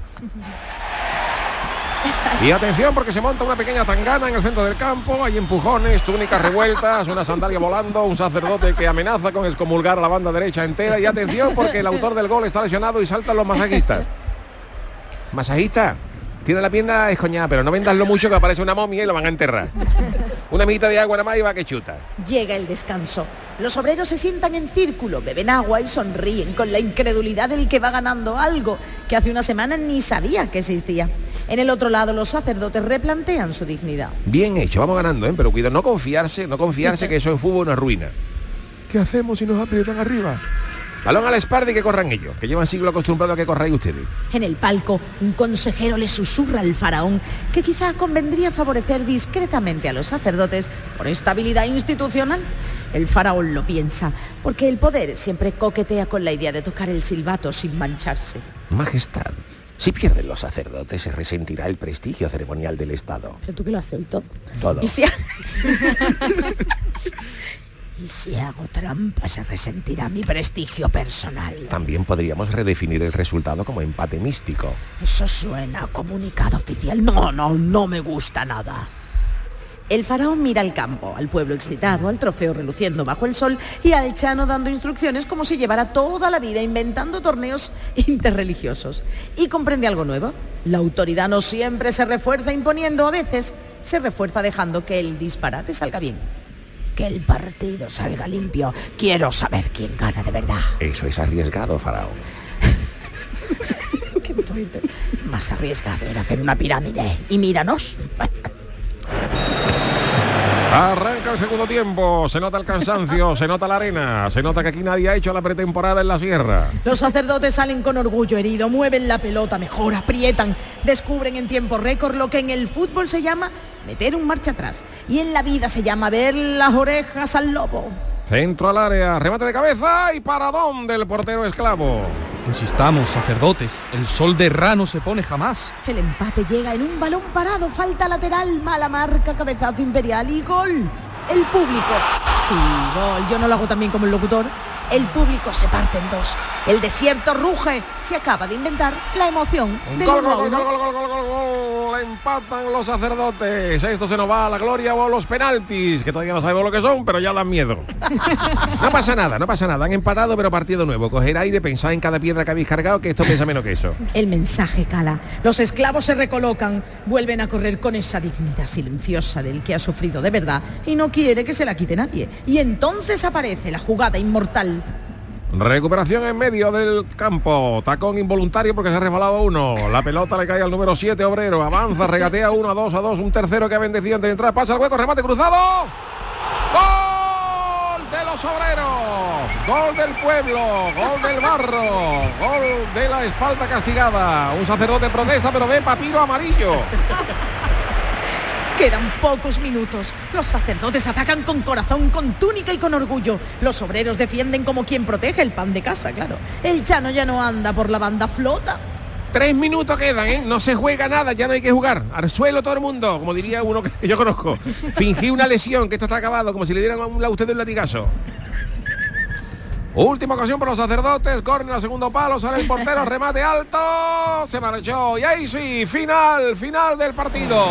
Y atención porque se monta una pequeña tangana en el centro del campo, hay empujones, túnicas revueltas, una sandalia volando, un sacerdote que amenaza con excomulgar a la banda derecha entera. Y atención porque el autor del gol está lesionado y saltan los masajistas. Masajista, tiene la pierna escoñada, pero no vendaslo mucho que aparece una momia y lo van a enterrar. Una mitad de agua nada más y va que chuta. Llega el descanso. Los obreros se sientan en círculo, beben agua y sonríen con la incredulidad del que va ganando algo que hace una semana ni sabía que existía. En el otro lado, los sacerdotes replantean su dignidad. Bien hecho, vamos ganando, ¿eh? Pero cuidado, no confiarse, no confiarse que eso en fútbol nos arruina. ¿Qué hacemos si nos aprietan arriba? Balón a la espalda y que corran ellos, que llevan siglo acostumbrados a que corráis ustedes. En el palco, un consejero le susurra al faraón que quizá convendría favorecer discretamente a los sacerdotes por estabilidad institucional. El faraón lo piensa, porque el poder siempre coquetea con la idea de tocar el silbato sin mancharse. Majestad, si pierden los sacerdotes se resentirá el prestigio ceremonial del Estado. Pero tú que lo has oído todo. Todo. Y si, ha... y si hago trampa se resentirá mi prestigio personal. También podríamos redefinir el resultado como empate místico. Eso suena a comunicado oficial. No, no, no me gusta nada. El faraón mira al campo, al pueblo excitado, al trofeo reluciendo bajo el sol y al Chano dando instrucciones como si llevara toda la vida inventando torneos interreligiosos. Y comprende algo nuevo. La autoridad no siempre se refuerza imponiendo, a veces se refuerza dejando que el disparate salga bien. Que el partido salga limpio. Quiero saber quién gana de verdad. Eso es arriesgado, faraón. Más arriesgado era hacer una pirámide. Y míranos. Arranca el segundo tiempo, se nota el cansancio, se nota la arena, se nota que aquí nadie ha hecho la pretemporada en la sierra. Los sacerdotes salen con orgullo herido, mueven la pelota mejor, aprietan, descubren en tiempo récord lo que en el fútbol se llama meter un marcha atrás y en la vida se llama ver las orejas al lobo. Centro al área, remate de cabeza y paradón del portero esclavo. Insistamos, sacerdotes, el sol de Ra no se pone jamás. El empate llega en un balón parado, falta lateral, mala marca, cabezazo imperial y gol. El público, sí, gol, yo no lo hago tan bien como el locutor. El público se parte en dos. El desierto ruge, se acaba de inventar la emoción del gol, uno a gol, uno. gol, gol, gol, gol, gol, empatan los sacerdotes. Esto se nos va a la gloria o a los penaltis, que todavía no sabemos lo que son, pero ya dan miedo. No pasa nada, no pasa nada. Han empatado, pero partido nuevo. Coger aire, pensar en cada piedra que habéis cargado, que esto pesa menos que eso. El mensaje cala. Los esclavos se recolocan, vuelven a correr con esa dignidad silenciosa del que ha sufrido de verdad y no quiere que se la quite nadie. Y entonces aparece la jugada inmortal. Recuperación en medio del campo. Tacón involuntario porque se ha resbalado uno. La pelota le cae al número siete, Obrero. Avanza, regatea uno a dos a dos. Un tercero que ha bendecido antes de entrar. Pasa el hueco, remate cruzado. ¡Gol de los Obreros! Gol del pueblo. Gol del barro. Gol de la espalda castigada. Un sacerdote protesta, pero ve papiro amarillo. Quedan pocos minutos. Los sacerdotes atacan con corazón, con túnica y con orgullo. Los obreros defienden como quien protege el pan de casa, claro. El Chano ya no anda por la banda, flota. Tres minutos quedan, ¿eh? No se juega nada, ya no hay que jugar. Al suelo todo el mundo, como diría uno que yo conozco. Fingí una lesión, que esto está acabado, como si le dieran a usted un latigazo. Última ocasión por los sacerdotes, córner al segundo palo, sale el portero, remate alto, se marchó. Y ahí sí, final, final del partido.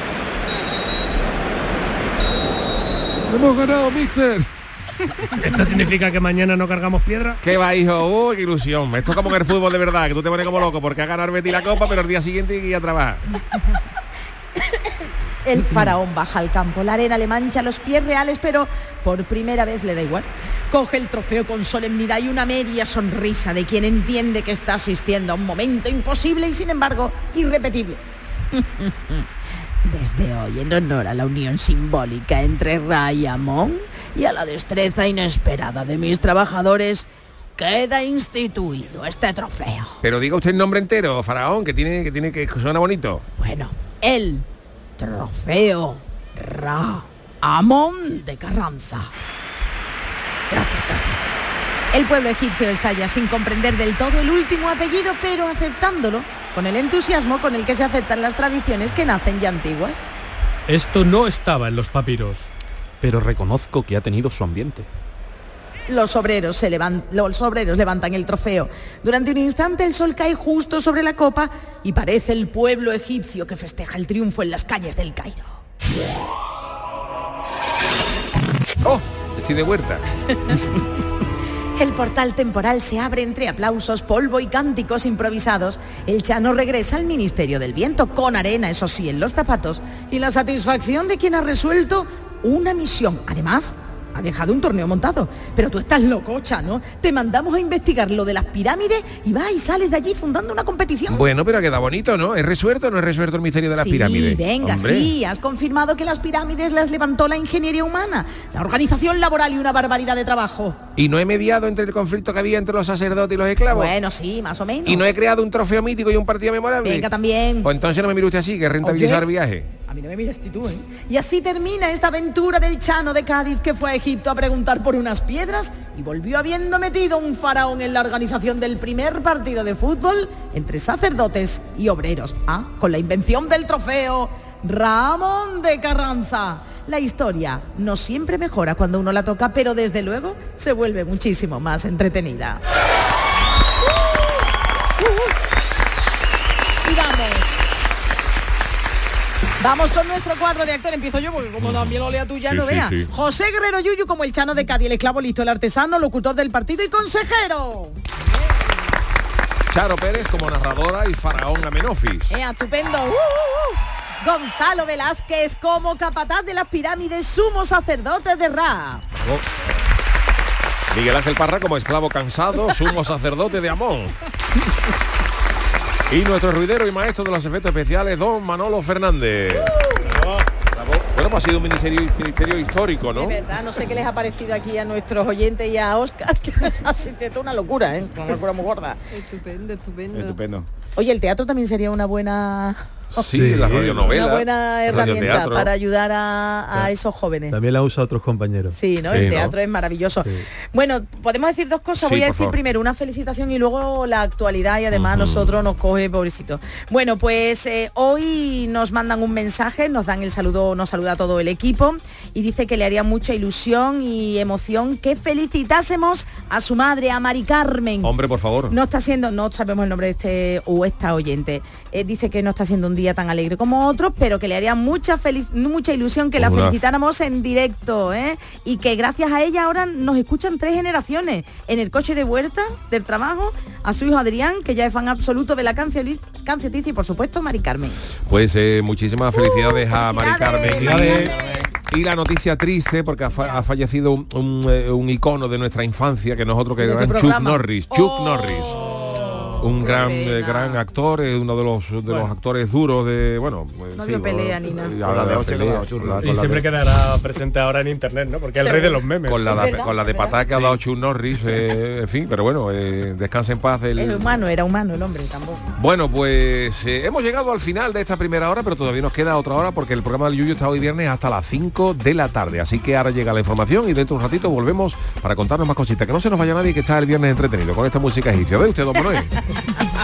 Hemos ganado, mister. ¿Esto significa que mañana no cargamos piedra? ¿Qué va, hijo? Uy, qué ilusión. Esto es como en el fútbol de verdad, que tú te pones como loco porque ha ganado el Betis la copa, pero el día siguiente hay que ir a trabajar. El faraón baja al campo, la arena le mancha los pies reales, pero por primera vez le da igual. Coge el trofeo con solemnidad y una media sonrisa de quien entiende que está asistiendo a un momento imposible y sin embargo irrepetible. Desde hoy, en honor a la unión simbólica entre Ra y Amón y a la destreza inesperada de mis trabajadores, queda instituido este trofeo. Pero diga usted el nombre entero, faraón, que tiene que tiene que suena bonito. Bueno, el trofeo Ra Amón de Carranza. Gracias, gracias. El pueblo egipcio está ya sin comprender del todo el último apellido, pero aceptándolo con el entusiasmo con el que se aceptan las tradiciones que nacen ya antiguas. Esto no estaba en los papiros. Pero reconozco que ha tenido su ambiente. Los obreros, se levan- los obreros levantan el trofeo. Durante un instante el sol cae justo sobre la copa y parece el pueblo egipcio que festeja el triunfo en las calles del Cairo. ¡Oh! Estoy de vuelta. El portal temporal se abre entre aplausos, polvo y cánticos improvisados. El Chano regresa al Ministerio del Viento, con arena, eso sí, en los zapatos, y la satisfacción de quien ha resuelto una misión. Además, ha dejado un torneo montado. Pero tú estás loco, Chano. Te mandamos a investigar lo de las pirámides y vas y sales de allí fundando una competición. Bueno, pero queda bonito, ¿no? ¿Es resuelto o no es resuelto el misterio de las sí, pirámides? Venga, Hombre. sí, has confirmado que las pirámides las levantó la ingeniería humana, la organización laboral y una barbaridad de trabajo. ¿Y no he mediado entre el conflicto que había entre los sacerdotes y los esclavos? Bueno, sí, más o menos. ¿Y no he creado un trofeo mítico y un partido memorable? Venga, también. Pues entonces no me mire usted así, que rentabilizar Oye, viaje. A mí no me miras tú, ¿eh? Y así termina esta aventura del Chano de Cádiz, que fue a Egipto a preguntar por unas piedras y volvió habiendo metido un faraón en la organización del primer partido de fútbol entre sacerdotes y obreros. Ah, con la invención del trofeo Ramón de Carranza. La historia no siempre mejora cuando uno la toca, pero desde luego se vuelve muchísimo más entretenida. Uh, uh, uh. Y vamos. Vamos con nuestro cuadro de actor. Empiezo yo porque como también lo lea tú ya Sí, no sí, vea. sí. José Guerrero Yuyu como el Chano de Cádiz, el esclavo listo, el artesano, locutor del partido y consejero. Charo Pérez como narradora y faraón Amenofis. Eh, estupendo. Uh, uh, uh. Gonzalo Velázquez como capataz de las pirámides, sumo sacerdote de Ra. Oh. Miguel Ángel Parra como esclavo cansado, sumo sacerdote de Amón. Y nuestro ruidero y maestro de los efectos especiales, don Manolo Fernández. Bravo, bravo. Bueno, pues ha sido un ministerio, ministerio histórico, ¿no? De verdad, no sé qué les ha parecido aquí a nuestros oyentes y a Óscar. Esto es una locura, ¿eh? Una locura muy gorda. Estupendo, estupendo. Estupendo. Oye, el teatro también sería una buena... Sí, la radionovela. Una buena herramienta radioteatro. para ayudar a, a esos jóvenes. También la usa otros compañeros. Sí, ¿no? Sí, El ¿no? teatro es maravilloso. Sí. Bueno, podemos decir dos cosas. Sí, Voy a por decir favor. primero una felicitación y luego la actualidad y además Ujú. nosotros nos coge, pobrecito. Bueno, pues eh, hoy nos mandan un mensaje, nos dan el saludo, nos saluda a todo el equipo y dice que le haría mucha ilusión y emoción que felicitásemos a su madre, a Mari Carmen. Hombre, por favor. No está siendo, no sabemos el nombre de este o esta oyente. Eh, dice que no está siendo un día tan alegre como otros, pero que le haría mucha feliz, mucha ilusión que la Una- felicitáramos en directo, ¿eh? Y que gracias a ella ahora nos escuchan tres generaciones. En el coche de vuelta del trabajo, a su hijo Adrián, que ya es fan absoluto de la cancetiza y por supuesto Mari Carmen. Pues eh, muchísimas felicidades a Mari Carmen. Felicidades. Y, y la noticia triste, porque ha, fa ha fallecido un, un, eh, un icono de nuestra infancia, que no es otro que el gran Chuck Norris. Chuck oh. Norris. Un gran eh, gran actor, es uno de los de bueno. los actores duros de, bueno, no sí, dio pelea ni nada. Y siempre de... quedará presente ahora en internet, ¿no? Porque es el rey de los memes. Con la, da, con la de patada que ha dado Chuck Norris, eh, en fin, pero bueno, eh, descansa en paz. El... Es humano, era humano el hombre tampoco. Bueno, pues eh, hemos llegado al final de esta primera hora, pero todavía nos queda otra hora porque el programa del Yuyu está hoy viernes hasta las cinco de la tarde. Así que ahora llega la información y dentro de un ratito volvemos para contarnos más cositas. Que no se nos vaya nadie, que está el viernes entretenido con esta música egipcia. ¿Ve usted, don Manuel?